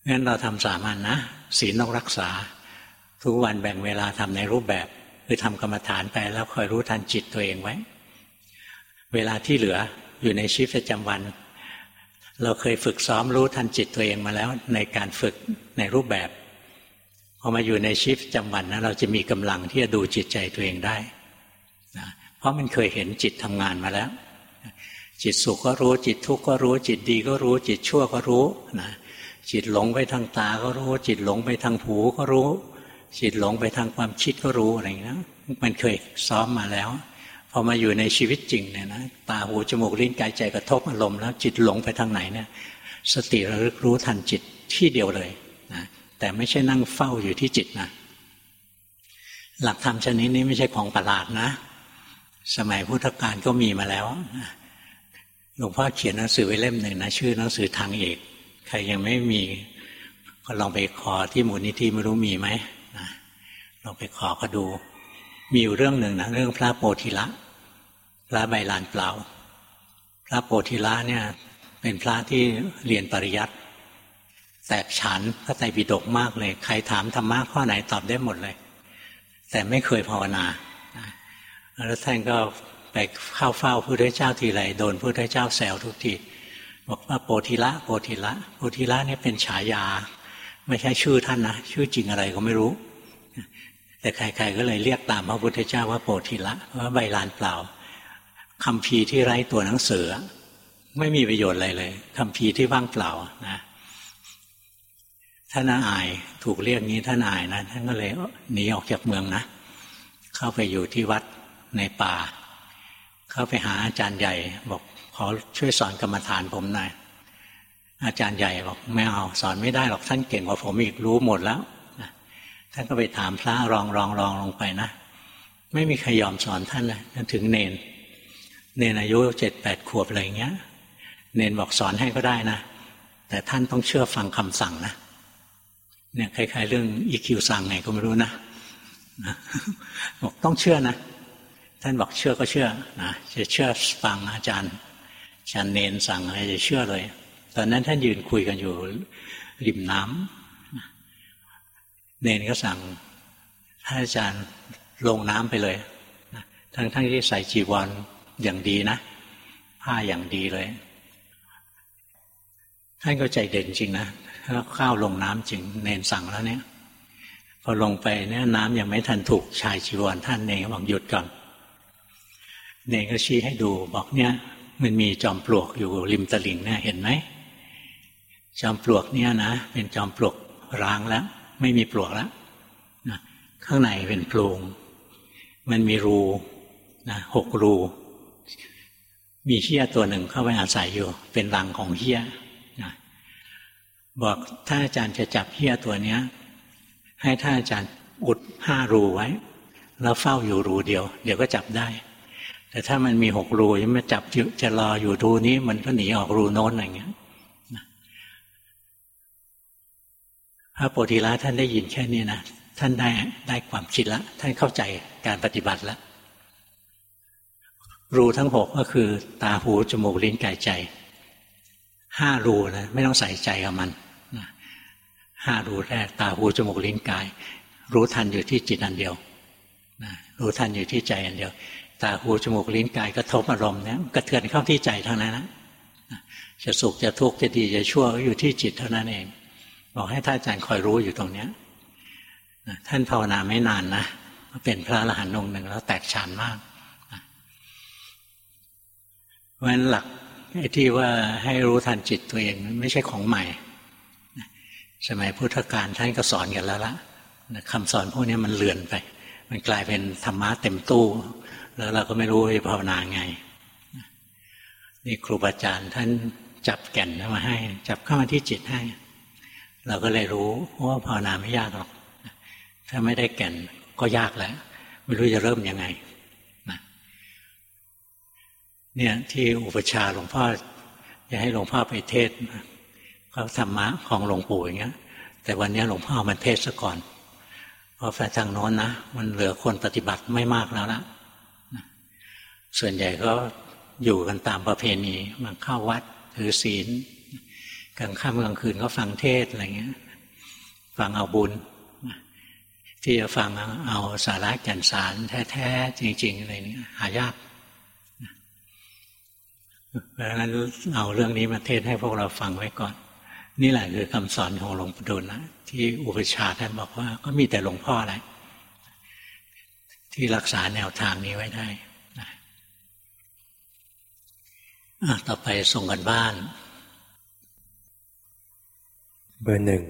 งั้นเราทำสามัญนะศีลต้องรักษาทุกวันแบ่งเวลาทำในรูปแบบคือทำกรรมฐานไปแล้วคอยรู้ทันจิตตัวเองไว้เวลาที่เหลืออยู่ในชีวิตประจำวันเราเคยฝึกซ้อมรู้ทันจิตตัวเองมาแล้วในการฝึกในรูปแบบพอมาอยู่ในชีวิตประจำวันนะเราจะมีกำลังที่จะดูจิตใจตัวเองได้นะเพราะมันเคยเห็นจิตทำงานมาแล้วจิตสุขก็รู้จิตทุกข์ก็รู้จิตดีก็รู้จิตชั่วก็รู้นะจิตหลงไปทางตาก็รู้จิตหลงไปทางหูก็รู้จิตหลงไปทางความคิดก็รู้อะไรอย่างนี้มันเคยซ้อมมาแล้วพอมาอยู่ในชีวิตจริงเนี่ยนะตาหูจมูกลิ้นกายใจกระทบอารมณ์แล้วจิตหลงไปทางไหนเนี่ยสติระลึกรู้ทันจิตที่เดียวเลยนะแต่ไม่ใช่นั่งเฝ้าอยู่ที่จิตนะหลักธรรมชนิดนี้ไม่ใช่ของประหลาดนะสมัยพุทธกาลก็มีมาแล้วหลวงพ่อเขียนหนังสือไว้เล่มหนึ่งนะชื่อหนังสือทางเอกใครยังไม่มีก็ลองไปขอที่มูลนิธิไม่รู้มีไหมนะลองไปขอก็ดูมีอยู่เรื่องหนึ่งนะเรื่องพระโพธิละพระใบลานเปล่าพระโพธิละเนี่ยเป็นพระที่เรียนปริยัติแตกฉานพระไตรปิฎกมากเลยใครถามธรรมะข้อไหนตอบได้หมดเลยแต่ไม่เคยภาวนาแล้วท่านก็ไปเข้าเฝ้าพระพุทธเจ้าทีไรโดนพระพุทธเจ้าแซวทุกทีบอกว่าโพธิละโพธิละโพธิละนี่เป็นฉายาไม่ใช่ชื่อท่านนะชื่อจริงอะไรก็ไม่รู้แต่ใครๆก็เลยเรียกตามพระพุทธเจ้าว่าโพธิละเพราะว่าใบลานเปล่าคัมภีร์ที่ไร้ตัวหนังสือไม่มีประโยชน์อะไรเลยคัมภีร์ที่ว่างเปล่านะท่านอายถูกเรียกงี้ท่านอายนะท่านก็เลยหนีออกจากเมืองนะเข้าไปอยู่ที่วัดในป่าเข้าไปหาอาจารย์ใหญ่บอกขอช่วยสอนกรรมฐานผมหน่อยอาจารย์ใหญ่บอกไม่เอาสอนไม่ได้หรอกท่านเก่งกว่าผมอีกรู้หมดแล้วนะท่านก็ไปถามพระรองรองรองลงไปนะไม่มีใครยอมสอนท่านเลยจนถึงเนนเนนอายุเจ็ดแปดขวบอะไรอย่างเงี้ยเนนบอกสอนให้ก็ได้นะแต่ท่านต้องเชื่อฟังคำสั่งนะเนี่ยคล้ายๆเรื่องอีคิวสั่งไงก็ไม่รู้นะบอกต้องเชื่อนะท่านบอกเชื่อก็เชื่อนะจะเชื่อฟังอาจารย์อาจารย์เนนสั่งอะไรจะเชื่อเลยตอนนั้นท่านยืนคุยกันอยู่ริมน้ำเนนก็สั่งท่านอาจารย์ลงน้ำไปเลยทั้งทั้งที่ใส่จีวรอย่างดีนะผ้าอย่างดีเลยท่านก็ใจเด่นจริงนะถ้าข้าวลงน้ำจริงเนนสั่งแล้วเนี่ยพอลงไปเนี่ยน้ำยังไม่ทันถูกชายจีวรท่านเนนก็บอกหยุดก่อนเนนก็ชี้ให้ดูบอกเนี่ยมันมีจอมปลวกอยู่ริมตลิ่งเนี่ยเห็นไหมจอมปลวกเนี่ยนะเป็นจอมปลวกร้างแล้วไม่มีปลวกแล้วนะข้างในเป็นโพรงมันมีรูนะหกรูมีเหี้ยตัวหนึ่งเข้าไปอาศัยอยู่เป็นรังของเหี้ยนะบอกถ้าอาจารย์จะจับเหี้ยตัวเนี้ยให้ท่านอาจารย์อุดห้ารูไว้แล้วเฝ้าอยู่รูเดียวเดี๋ยวก็จับได้แต่ถ้ามันมีหกรูยังไม่จับจะรออยู่รูนี้มันก็หนีออกรูโน้นอะไรเงี้ยพระโพธิละท่านได้ยินแค่นี้นะท่านได้ได้ความคิดละท่านเข้าใจการปฏิบัติละรูทั้งหกก็คือตาหูจมูกลิ้นกายใจห้ารูนะไม่ต้องใส่ใจกับมันห้ารูแรกตาหูจมูกลิ้นกายรู้ทันอยู่ที่จิตอันเดียวรู้ทันอยู่ที่ใจอันเดียวตาหูจมูกลิ้นกายกระทบอารมณ์เนี่ยกระเทือนเข้าที่ใจเท่านั้นนะจะสุขจะทุกข์จะดีจะชั่วก็อยู่ที่จิตเท่านั้นเองบอกให้ท่านอาจารย์คอยรู้อยู่ตรงเนี้ยท่านภาวนาไม่นานนะเป็นพระอรหันต์องค์หนึ่งแล้วแตกฉานมากเพราะฉะนั้นหลักไอ้ที่ว่าให้รู้ทันจิตตัวเองไม่ใช่ของใหม่สมัยพุทธกาลท่านก็สอนกันแล้วละคำสอนพวกนี้มันเลือนไปมันกลายเป็นธรรมะเต็มตู้แล้วเราก็ไม่รู้จะภาวนาไงนี่ครูบาอาจารย์ท่านจับแก่นมาให้จับเข้ามาที่จิตให้เราก็เลยรู้ว่าภาวนาไม่ยากหรอกถ้าไม่ได้แก่นก็ยากแล้วไม่รู้จะเริ่มยังไงนะเนี่ยที่อุปชาหลวงพ่อจะให้หลวงพ่อไปเทศเขาธรรมะของหลวงปู่อย่างเงี้ยแต่วันนี้หลวงพ่อมันเทศซะก่อนเพราะฝ่ายทางโน้นนะมันเหลือคนปฏิบัติไม่มากแล้วละส่วนใหญ่ก็อยู่กันตามประเพณีมาเข้าวัดถือศีลกลางค่ำกลางคืนก็ฟังเทศอะไรเงี้ยฟังเอาบุญที่จะฟังเอาสาระแก่นสารแท้ๆจริงๆอะไรนี้หายากเพราะฉะนั้นเอาเรื่องนี้มาเทศให้พวกเราฟังไว้ก่อนนี่แหละคือคำสอนของหลวงปู่ดูลนะที่อุปชฌาย์ท่านบอกว่าก็มีแต่หลวงพ่อแหละที่รักษาแนวทางนี้ไว้ได้นะต่อไปส่งกันบ้านเบอร์หนึ่ง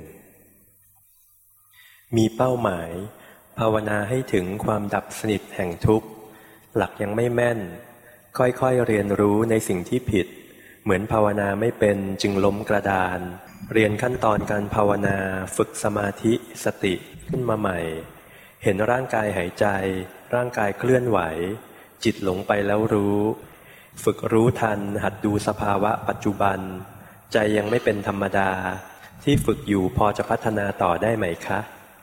มีเป้าหมายภาวนาให้ถึงความดับสนิทแห่งทุกข์หลักยังไม่แม่นค่อยๆเรียนรู้ในสิ่งที่ผิดเหมือนภาวนาไม่เป็นจึงล้มกระดานเรียนขั้นตอนการภาวนาฝึกสมาธิสติขึ้นมาใหม่เห็นร่างกายหายใจร่างกายเคลื่อนไหวจิตหลงไปแล้วรู้ฝึกรู้ทันหัดดูสภาวะปัจจุบันใจยังไม่เป็นธรรมดาที่ฝึกอยู่พอจะพัฒนาต่อได้ไหมคะ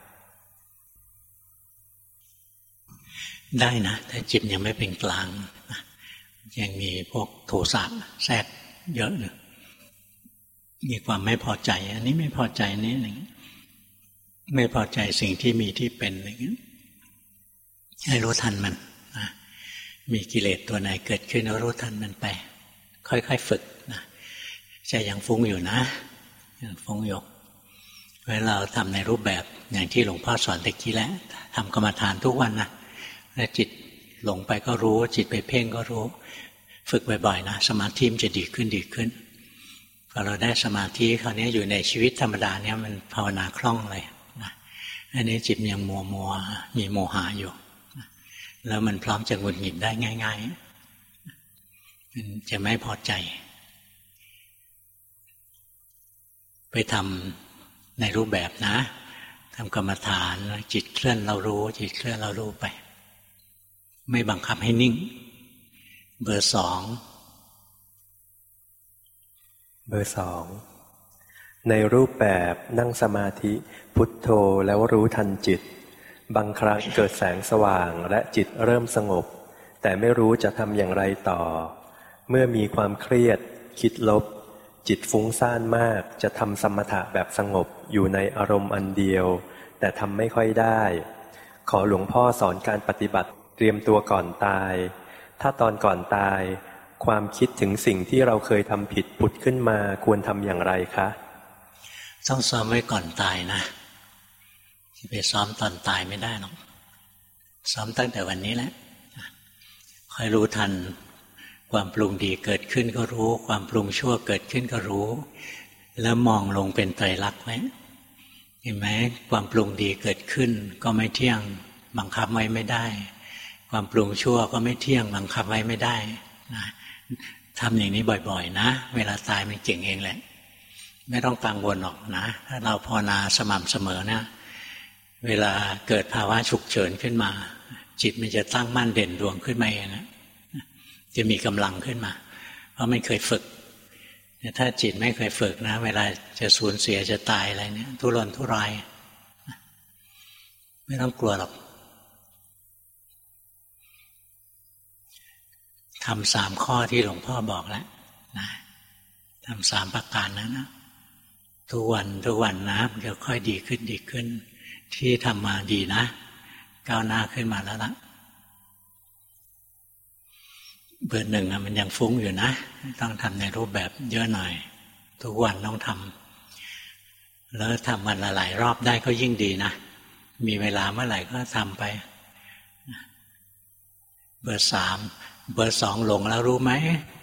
ได้นะแต่จิตยังไม่เป็นกลางยังมีพวกโทสะแทรกเยอะเลยมีความไม่พอใจอันนี้ไม่พอใจนี้อะไรเงี้ยไม่พอใจสิ่งที่มีที่เป็นอะไรเงี้ยให้รู้ทันมันนะมีกิเลสตัวไหนเกิดขึ้นรู้ทันมันไปค่อยๆฝึกนะใจยังฟุ้งอยู่นะยังฟุ้งอยู่เวลาเราทำในรูปแบบอย่างที่หลวงพ่อสอนตะกี้แล้วทำกรรมฐานทุกวันนะแล้วจิตหลงไปก็รู้จิตไปเพ่งก็รู้ฝึกบ่อยๆนะสมาธิมันจะดีขึ้นดีขึ้นพอเราได้สมาธิคราวนี้อยู่ในชีวิตธรรมดาเนี่ยมันภาวนาคล่องเลยนะอันนี้จิตยังมัวมัวมีโมหะอยู่นะแล้วมันพร้อมจะหงุดหงิดได้ง่ายๆมันจะไม่พอใจไปทำในรูปแบบนะทำกรรมฐานจิตเคลื่อนเรารู้จิตเคลื่อนเรารู้ไปไม่บังคับให้นิ่งเบอร์สองเบอร์สองในรูปแบบนั่งสมาธิพุทโธแล้วรู้ทันจิตบางครั้งเกิดแสงสว่างและจิตเริ่มสงบแต่ไม่รู้จะทำอย่างไรต่อเมื่อมีความเครียดคิดลบจิตฟุ้งซ่านมากจะทำสมถะแบบสงบอยู่ในอารมณ์อันเดียวแต่ทำไม่ค่อยได้ขอหลวงพ่อสอนการปฏิบัติเตรียมตัวก่อนตายถ้าตอนก่อนตายความคิดถึงสิ่งที่เราเคยทำผิดผุดขึ้นมาควรทำอย่างไรคะต้องซ้อมไว้ก่อนตายนะจะไปซ้อมตอนตายไม่ได้หรอกซ้อมตั้งแต่วันนี้แหละค่อยรู้ทันความปรุงดีเกิดขึ้นก็รู้ความปรุงชั่วเกิดขึ้นก็รู้แล้วมองลงเป็นไตรลักษณ์ไว้เห็นไหมความปรุงดีเกิดขึ้นก็ไม่เที่ยงบังคับไว้ไม่ได้ความปรุงชั่วก็ไม่เที่ยงบังคับไว้ไม่ได้นะทำอย่างนี้บ่อยๆนะเวลาตายมันเก่งเองแหละไม่ต้องกังวลหรอกนะถ้าเราภาวนาสม่ำเสมอนะเวลาเกิดภาวะฉุกเฉินขึ้นมาจิตมันจะตั้งมั่นเด่นดวงขึ้นมาเองนะจะมีกำลังขึ้นมาเพราะไม่เคยฝึกถ้าจิตไม่เคยฝึกนะเวลาจะสูญเสียจะตายอะไรเนี่ยทุรนทุรายไม่ต้องกลัวหรอกทำสามข้อที่หลวงพ่อบอกแล้วนะทำสามประการนั้นนะทุกวันทุกวันนะมันจะค่อยดีขึ้นดีขึ้นที่ทำมาดีนะก้าวหน้าขึ้นมาแล้วล่ะเบอร์หนึ่งมันยังฟุ้งอยู่นะต้องทำในรูปแบบเยอะหน่อยทุกวันต้องทำแล้วทำวันละหลายรอบได้ก็ยิ่งดีนะมีเวลาเมื่อไหร่ก็ทำไปเบอร์สามเบอร์สองหลงแล้วรู้ไหม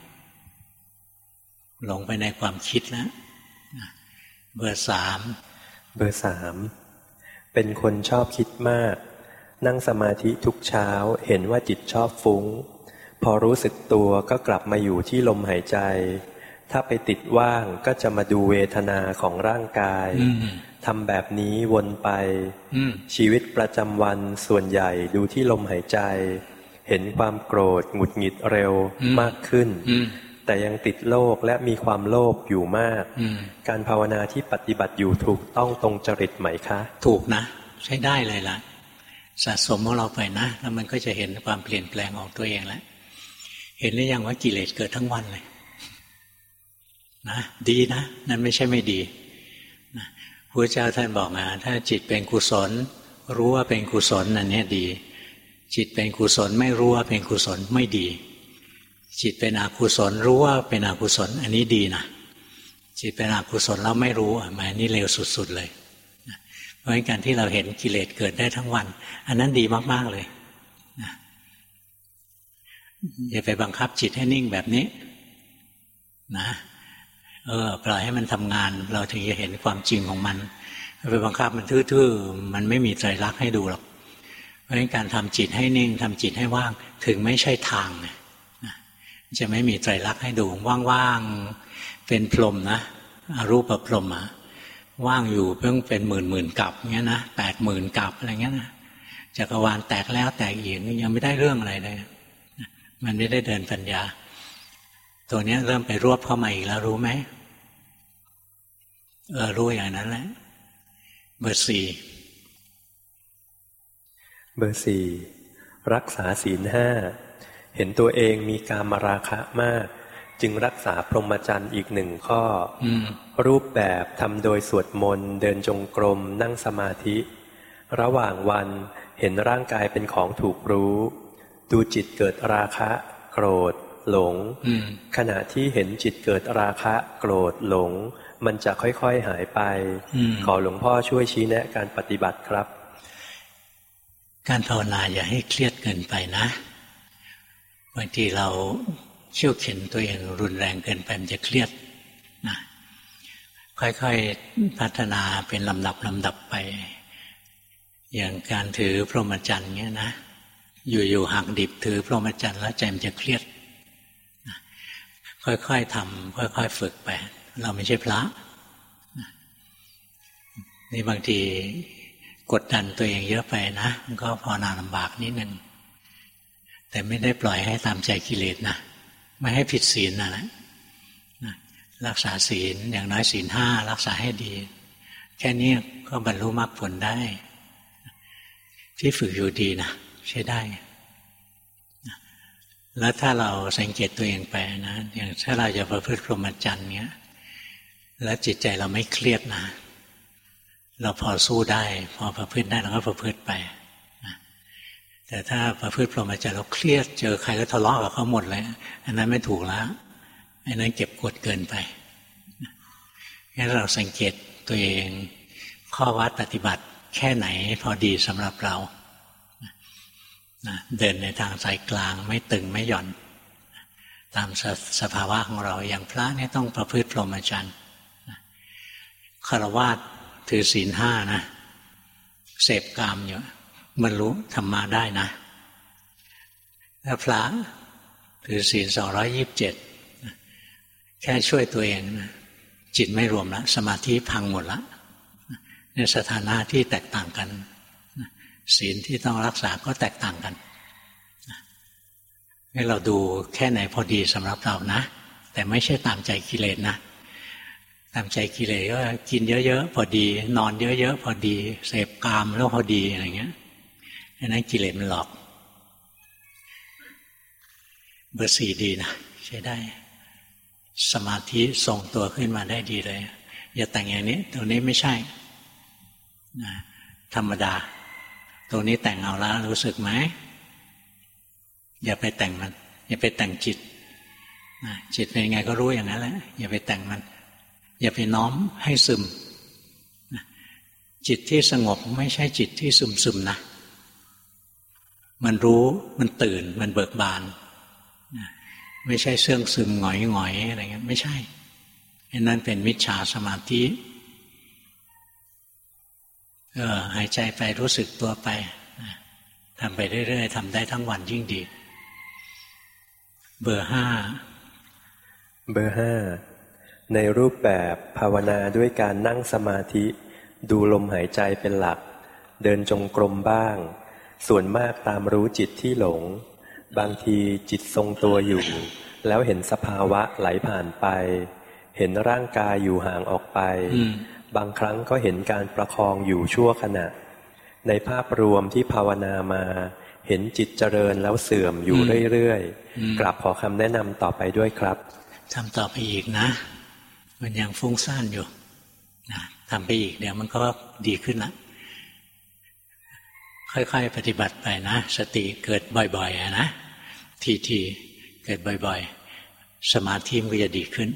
หลงไปในความคิดแล้วเบอร์สามเบอร์สามเป็นคนชอบคิดมากนั่งสมาธิทุกเช้าเห็นว่าจิตชอบฟุ้งพอรู้สึกตัวก็กลับมาอยู่ที่ลมหายใจถ้าไปติดว่างก็จะมาดูเวทนาของร่างกายทำแบบนี้วนไปชีวิตประจำวันส่วนใหญ่ดูที่ลมหายใจเห็นความโกรธหงุดหงิดเร็วมากขึ้นแต่ยังติดโลภและมีความโลภอยู่มากการภาวนาที่ปฏิบัติอยู่ถูกต้องตรงจริตไหมคะถูกนะใช้ได้เลยล่ะสะสมของเราไปนะแล้วมันก็จะเห็นความเปลี่ยนแปลงของตัวเองแล้วเห็นหรือยังว่ากิเลสเกิดทั้งวันเลยนะดีนะนั่นไม่ใช่ไม่ดีนะพระเจ้าท่านบอกนะถ้าจิตเป็นกุศลรู้ว่าเป็นกุศลอันนี้ดีจิตเป็นกุศลไม่รู้ว่าเป็นกุศลไม่ดีจิตเป็นอกุศลรู้ว่าเป็นอกุศลอันนี้ดีนะจิตเป็นอกุศลแล้วไม่รู้อันนี้เลวสุดๆเลยเพราะฉะนั้นการที่เราเห็นกิเลสเกิดได้ทั้งวันอันนั้นดีมากๆเลยนะอย่าไปบังคับจิตให้นิ่งแบบนี้นะเออปล่อยให้มันทำงานเราถึงจะเห็นความจริงของมันไปบังคับมันทื่อๆมันไม่มีไตรลักษณ์ให้ดูหรอกเพราะฉะนั้นการทำจิตให้นิ่งทำจิตให้ว่างถึงไม่ใช่ทางนะจะไม่มีไตรลักษณ์ให้ดูว่างๆเป็นพรหมนะอรูปพรหมอะว่างอยู่เพิ่งเป็นหมื่นหมื่นกับเงี้ยนะแปดหมื่นกับอะไรเงี้ยนะจักรวาลแตกแล้วแตกอีกยังไม่ได้เรื่องอะไรเลยมันไม่ได้เดินปัญญาตัวนี้เริ่มไปรวบเข้ามาอีกแล้วรู้ไหมเออรู้อย่างนั้นแหละเบอร์สี่เบอร์สี่รักษาศีลห้าเห็นตัวเองมีกามราคะมากจึงรักษาพรหมจรรย์อีกหนึ่งข้อรูปแบบทำโดยสวดมนต์เดินจงกรมนั่งสมาธิระหว่างวันเห็นร่างกายเป็นของถูกรู้ดูจิตเกิดราคะโกรธหลงขณะที่เห็นจิตเกิดราคะโกรธหลงมันจะค่อยๆหายไปขอหลวงพ่อช่วยชี้แนะการปฏิบัติครับการภาวนาอย่าให้เครียดเกินไปนะบางทีเราเขี่ยวเข็นตัวเองรุนแรงเกินไปมันจะเครียดนะค่อยๆพัฒนาเป็นลำดับลำดับไปอย่างการถือพรหมจรรย์เงี้ยนะอยู่ๆหักดิบถือพรหมจรรย์แล้วใจมันจะเครียดนะค่อยๆทำค่อยๆฝึกไปเราไม่ใช่พระนะนี่บางทีกดดันตัวเองเยอะไปนะมันก็ภาวนาลำบากนิดนึงแต่ไม่ได้ปล่อยให้ตามใจกิเลสนะไม่ให้ผิดศีลนะนะรักษาศีลอย่างน้อยศีลห้ารักษาให้ดีแค่นี้ก็บรรลุมรรคผลได้ที่ฝึกอยู่ดีนะใช้ได้แล้วถ้าเราสังเกตตัวเองไปนะอย่างถ้าเราจะประพฤติพรหมจรรย์เนี้ยแล้วจิตใจเราไม่เครียดนะเราพอสู้ได้พอประพฤติได้เราก็ประพฤติไปนะแต่ถ้าประพฤติพรหมจรรย์เราเครียดเจอใครก็ทะเลาะกับเขาหมดเลยอันนั้นไม่ถูกแล้วอันนั้นเก็บกดเกินไปงั้นเราสังเกตตัวเองข้อวัดปฏิบัติแค่ไหนพอดีสำหรับเรานะเดินในทางสายกลางไม่ตึงไม่หย่อนตามส, สภาวะของเราอย่างพระเนี่ยต้องประพฤติพรหมจรรย์ฆราวาสถือศีลห้านะเสพกามอยู่บรรลุธรรมะได้นะแล้วพระถือศีลสองร้อยยี่สิบเจ็ดแค่ช่วยตัวเองนะจิตไม่รวมแล้วสมาธิพังหมดแล้วในสถานะที่แตกต่างกันศีลที่ต้องรักษาก็แตกต่างกันให้เราดูแค่ไหนพอดีสำหรับเรานะแต่ไม่ใช่ตามใจกิเลสนะตามใจกิเลสก็กินเยอะๆพอดีนอนเยอะๆพอดีเสพกามแล้วพอดีอะไรเงี้ยอันนั้นกิเลสมันหลอกเบอร์สี่ดีนะใช้ได้สมาธิทรงตัวขึ้นมาได้ดีเลยอย่าแต่งอย่างนี้ตรงนี้ไม่ใช่นะธรรมดาตรงนี้แต่งเอาแล้วรู้สึกไหมอย่าไปแต่งมันอย่าไปแต่งจิตนะจิตเป็นยังไงก็รู้อย่างนั้นแหละอย่าไปแต่งมันอย่าไปน้อมให้ซึมนะจิตที่สงบไม่ใช่จิตที่ซึมซึมนะมันรู้มันตื่นมันเบิกบานนะไม่ใช่เสื่องซึมหงอยหงอยอะไรเงี้ยไม่ใช่นั่นเป็นมิจฉาสมาธิเออหายใจไปรู้สึกตัวไปทำไปเรื่อยๆทำได้ทั้งวันยิ่งดีเบอร์ห้าเบอร์ห้าในรูปแบบภาวนาด้วยการนั่งสมาธิดูลมหายใจเป็นหลักเดินจงกรมบ้างส่วนมากตามรู้จิตที่หลงบางทีจิตทรงตัวอยู่แล้วเห็นสภาวะไหลผ่านไปเห็นร่างกายอยู่ห่างออกไปบางครั้งก็เห็นการประคองอยู่ชั่วขณะในภาพรวมที่ภาวนามาเห็นจิตเจริญแล้วเสื่อมอยู่เรื่อยๆกราบขอคำแนะนำต่อไปด้วยครับทำต่อไปอีกนะมันยังฟุ้งซ่านอยู่นะทำไปอีกเดี๋ยวมันก็ดีขึ้นละค่อยๆปฏิบัติไปนะสติเกิดบ่อยๆนะทีๆเกิดบ่อยๆสมาธิมันก็จะดีขึ้น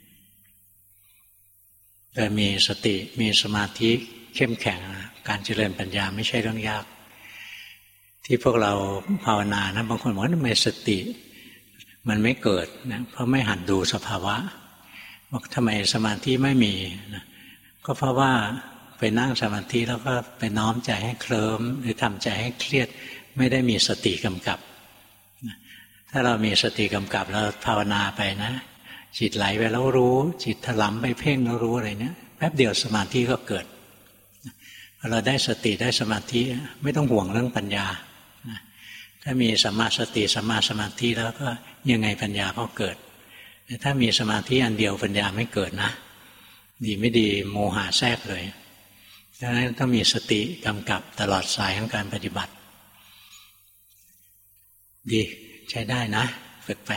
แต่มีสติมีสมาธิเข้มแข็งการเจริญปัญญาไม่ใช่เรื่องยากที่พวกเราภาวนานะบางคนบอกว่าทำไมสติมันไม่เกิดนะเพราะไม่หัดดูสภาวะบอกทำไมสมาธิไม่มีนะก็เพราะว่าไปนั่งสมาธิแล้วก็ไปน้อมใจให้เคลิ้มหรือทำใจให้เครียดไม่ได้มีสติกำกับถ้าเรามีสติกำกับแล้วภาวนาไปนะจิตไหลไปแล้วรู้จิตถลำไปเพ่งแล้วรู้อะไรเนี้ยแป๊บเดียวสมาธิก็เกิดพอเราได้สติได้สมาธิไม่ต้องห่วงเรื่องปัญญาถ้ามีสัมมาสติสัมมาสมาธิแล้วก็ยังไงปัญญาก็เกิดแต่ถ้ามีสมาธิอันเดียวปัญญาไม่เกิดนะดีไม่ดีโมหะแทรกเลยดังนั้นต้องมีสติกำกับตลอดสายของการปฏิบัติดีใช้ได้นะฝึกไป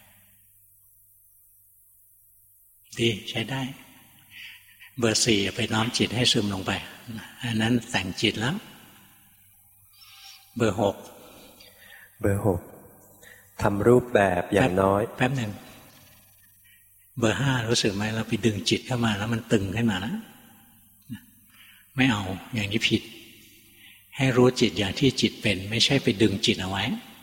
ดีใช้ได้เบอร์สี่ไปน้อมจิตให้ซึมลงไปอันนั้นแต่งจิตแล้วเบอร์หกเบอร์หกทำรูปแบบอย่างน้อยแป๊บหนึ่งเบอร์ห้ารู้สึกไหมเราไปดึงจิตเข้ามาแล้วมันตึงขึ้นมาแล้วไม่เอาอย่างนี้ผิดให้รู้จิตอย่างที่จิตเป็นไม่ใช่ไปดึงจิตเอาไว้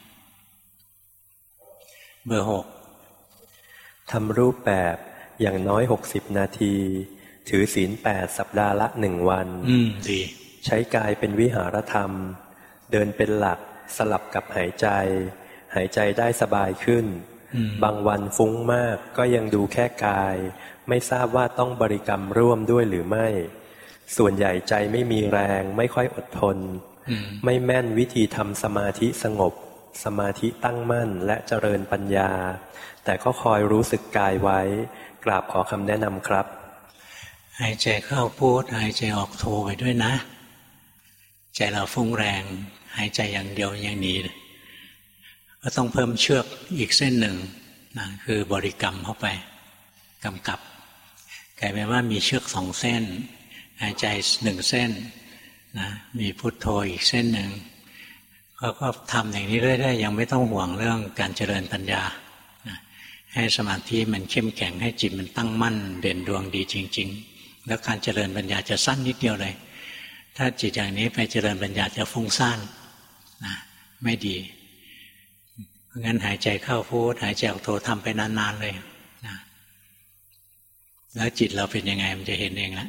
เบอร์หกทำรูปแบบอย่างน้อยหกสิบนาทีถือศีลแปดสัปดาห์ละหนึ่งวันอืมดีใช้กายเป็นวิหารธรรมเดินเป็นหลักสลับกับหายใจหายใจได้สบายขึ้นบางวันฟุ้งมากก็ยังดูแค่กายไม่ทราบว่าต้องบริกรรมร่วมด้วยหรือไม่ส่วนใหญ่ใจไม่มีแรงไม่ค่อยอดทนไม่แม่นวิธีทำสมาธิสงบสมาธิตั้งมั่นและเจริญปัญญาแต่ก็คอยรู้สึกกายไว้กราบขอคำแนะนำครับหายใจเข้าพูดหายใจออกโทไปด้วยนะใจเราฟุ้งแรงหายใจอย่างเดียวอย่างนี้ก็ต้องเพิ่มเชือกอีกเส้นหนึ่งนะคือบริกรรมเข้าไปกำกับกลายเป็นว่ามีเชือกสองเส้นหายใจหนึ่งเส้นนะมีพุทโธอีกเส้นหนึ่งก็ก็ทำอย่างนี้เรื่อยๆยังไม่ต้องห่วงเรื่องการเจริญปัญญานะให้สมาธิมันเข้มแข็งให้จิตมันตั้งมั่นเด่นดวงดีจริงๆแล้วการเจริญปัญญาจะสั้นนิดเดียวเลยถ้าจิตอย่างนี้ไปเจริญปัญญาจะฟุ้งซ่านนะไม่ดีเพราะงั้นหายใจเข้าพูดหายใจออกโททำไปนานๆเลยนะแล้วจิตเราเป็นยังไงมันจะเห็นเองแล้ว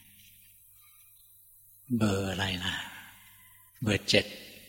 เบอร์อะไรนะเบอร์เจ็ด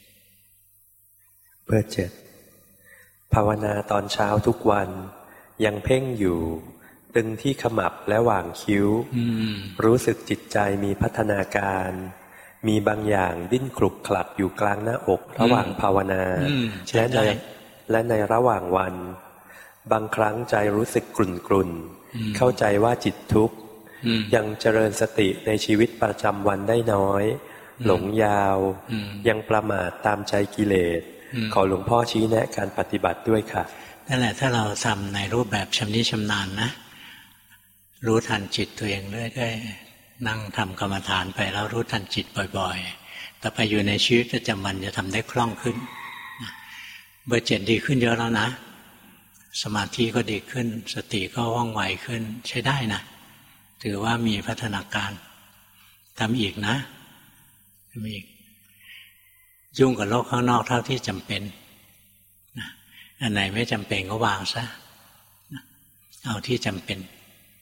เบอร์เจ็ดภาวนาตอนเช้าทุกวันยังเพ่งอยู่ตึงที่ขมับและหว่างคิ้วรู้สึกจิตใจมีพัฒนาการมีบางอย่างดิ้นคลุกคลักอยู่กลางหน้าอกระหว่างภาวนาและในและในระหว่างวันบางครั้งใจรู้สึกกลุ่นกลุ่นเข้าใจว่าจิตทุกข์ยังเจริญสติในชีวิตประจำวันได้น้อยหลงยาวยังประมาทตามใจกิเลสขอหลวงพ่อชี้แนะการปฏิบัติด้วยค่ะนั่นแหละถ้าเราทำในรูปแบบชำนิชำนาญนะรู้ทันจิตตัวเองเรื่อยๆนั่งทำกรรมฐานไปแล้วรู้ทันจิตบ่อยๆแต่ไปอยู่ในชีวิตประจำวันจะทำได้คล่องขึ้นเบอร์เจ็ดดีขึ้นเยอะแล้วนะสมาธิก็ดีขึ้นสติก็ว่องไวขึ้นใช้ได้นะถือว่ามีพัฒนาการทำอีกนะทำอีกยุ่งกับโลกข้างนอกเท่าที่จำเป็นอันไหนไม่จำเป็นก็วางซะเอาที่จำเป็น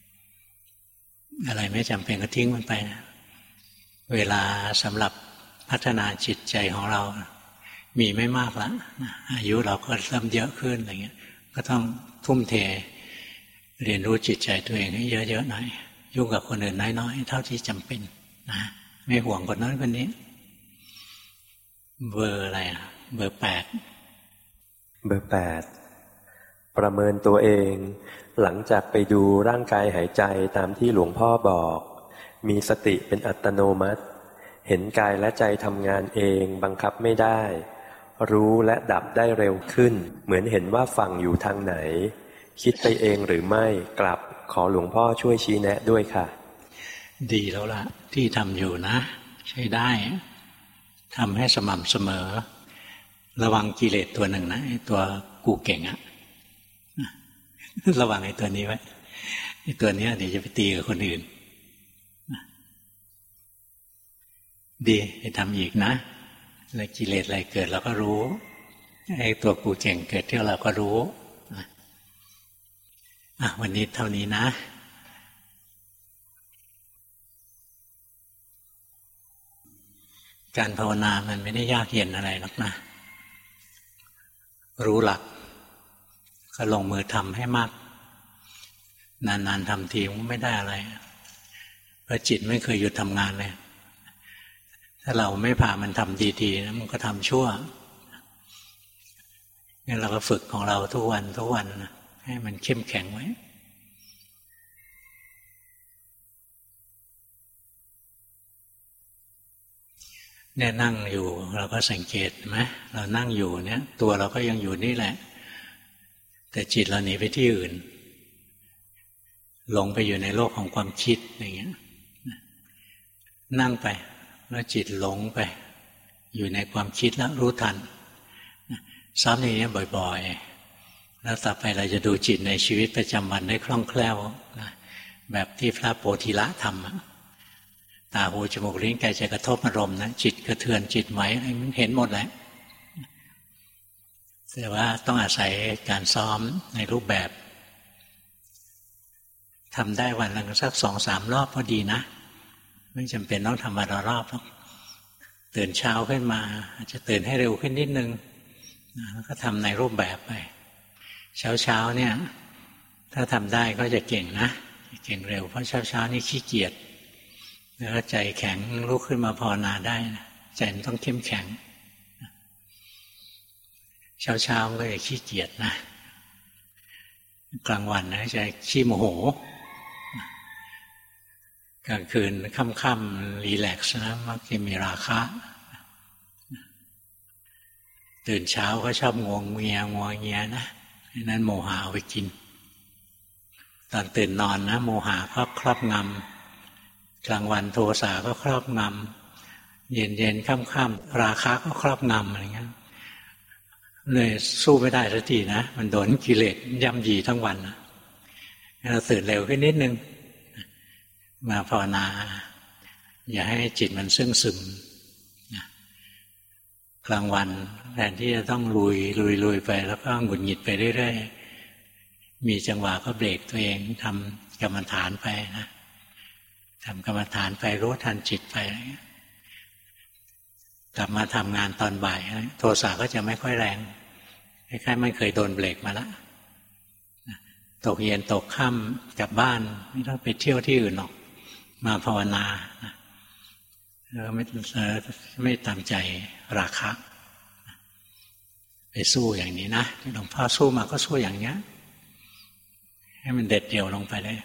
อะไรไม่จำเป็นก็ทิ้งมันไปนะเวลาสำหรับพัฒนาจิตใจของเรามีไม่มากแล้วอายุเราก็เริ่มเยอะขึ้นอะไรเงี้ยก็ต้องทุ่มเทเรียนรู้จิตใจตัวเองให้เยอะๆหน่อยยุ่งกับคนอื่นน้อยๆเท่าที่จำเป็นนะไม่ห่วงคนนั้นคนนี้เบอร์อะไรอ่ะเบอร์แปดเบอร์แปดประเมินตัวเองหลังจากไปดูร่างกายหายใจตามที่หลวงพ่อบอกมีสติเป็นอัตโนมัติเห็นกายและใจทำงานเองบังคับไม่ได้รู้และดับได้เร็วขึ้นเหมือนเห็นว่าฝั่งอยู่ทางไหนคิดไปเองหรือไม่กลับขอหลวงพ่อช่วยชี้แนะด้วยค่ะดีแล้วล่ะที่ทำอยู่นะใช้ได้ทำให้สม่ำเสมอระวังกิเลสตัวหนึ่งนะไอ้ตัวกูเก่งอะระวังไอ้ตัวนี้ไว้ไอ้ตัวนี้เดี๋ยวจะไปตีกับคนอื่นดีไปทำอีกนะอะไรกิเลสอะไรเกิดเราก็รู้ไอ้ตัวกูเก่งเกิดที่เราก็รู้อ่ะวันนี้เท่านี้นะการภาวนามันไม่ได้ยากเย็นอะไรหรอกนะรู้หลักก็ลงมือทำให้มากนานๆทำทีมันไม่ได้อะไรเพราะจิตไม่เคยหยุดทำงานเลยถ้าเราไม่พามันทำดีๆนะมันก็ทำชั่วงั้นเราก็ฝึกของเราทุกวันทุกวันให้มันเข้มแข็งไว้เนี่ยนั่งอยู่เราก็สังเกตไหมเรานั่งอยู่เนี่ยตัวเราก็ยังอยู่นี่แหละแต่จิตเราหนีไปที่อื่นหลงไปอยู่ในโลกของความคิดอย่างเงี้ยนั่งไปแล้วจิตหลงไปอยู่ในความคิดแล้วรู้ทันซ้ำอย่างนี้บ่อยๆแล้วต่อไปเราจะดูจิตในชีวิตประจำวันได้คล่องแคล่วนะแบบที่พระโพธิละทำตาหูจมูกลิ้นกายใจกระทบอารมณ์นะจิตกระเทือนจิตไหวอะไรมันเห็นหมดแหละแต่ว่าต้องอาศัยการซ้อมในรูปแบบทำได้วันละสักสองสามรอบพอดีนะไม่จำเป็นต้องทำวันละรอบหรอกตื่นเช้าขึ้นมาอาจจะตื่นให้เร็วขึ้นนิดนึงแล้วก็ทำในรูปแบบไปเช้าเช้าเนี่ยถ้าทำได้ก็จะเก่งนะเก่งเร็วเพราะเช้าเช้านี่ขี้เกียจแล้วใจแข็งลุกขึ้นมาภาวนาได้นะใจมันต้องเข้มแข็งเช้าเช้าก็จะขี้เกียจนะกลางวันนะจะขี้โมโหกลางคืนค่ำๆรีแลกซ์นะมักจะมีราคะตื่นเช้าก็ชอบงวงเงียงวงเงียนะนั้นโมหะเอาไปกินตอนตื่นนอนนะโมหะก็ครอบงำกลางวันโทสะก็ครอบงำเย็นเย็นค่ำๆราคะก็ครอบงำอะไรเงี้ยเลยสู้ไม่ได้สักทีนะมันโดนกิเลสย่ำยีทั้งวันนะเราตื่นเร็วขึ้นนิดนึงมาภาวนาอย่าให้จิตมันซึ่งซึมกลางวันแทนที่จะต้องลุยลุยลุยไปแล้วก็หงุดหงิดไปเรื่อยๆมีจังหวะก็เบรกตัวเองทำกรรมฐานไปนะทำกรรมฐานไปรู้ทันจิตไปกลับมาทำงานตอนบ่ายโทสะก็จะไม่ค่อยแรงคล้ายๆมันเคยโดนเบรกมาแล้วตกเย็นตกค่ำกลับบ้านไม่ต้องไปเที่ยวที่อื่นหรอกมาภาวนาแล้วไม่ไม่ตามใจราคะไปสู้อย่างนี้นะหลวงพ่อสู้มาก็สู้อย่างนี้ให้มันเด็ดเดี่ยวลงไปเลย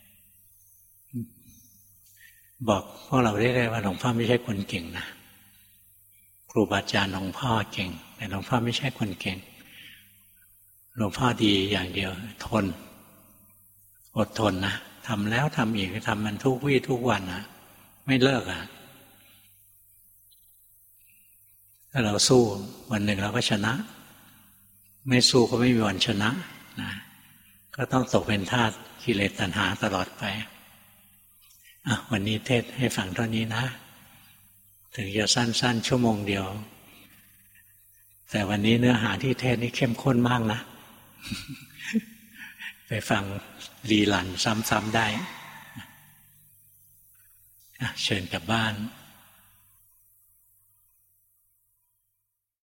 บอกพวกเราได้เลยว่าหลวงพ่อไม่ใช่คนเก่งนะครูบาอาจารย์หลวงพ่อเก่งแต่หลวงพ่อไม่ใช่คนเก่งหลวงพ่อดีอย่างเดียวทนอดทนนะทำแล้วทำอีกทำมันทุกวี่ทุกวันนะไม่เลิกอ่ะถ้าเราสู้วันหนึ่งเราก็ชนะไม่สู้ก็ไม่มีวันชนะนะก็ต้องตกเป็นทาสกิเลสตัณหาตลอดไปอ่ะวันนี้เทศให้ฟังเท่านี้นะถึงจะสั้นๆชั่วโมงเดียวแต่วันนี้เนื้อหาที่เทศนี่เข้มข้นมากนะ ไปฟังรีลันซ้ำๆได้เชิญกลับบ้าน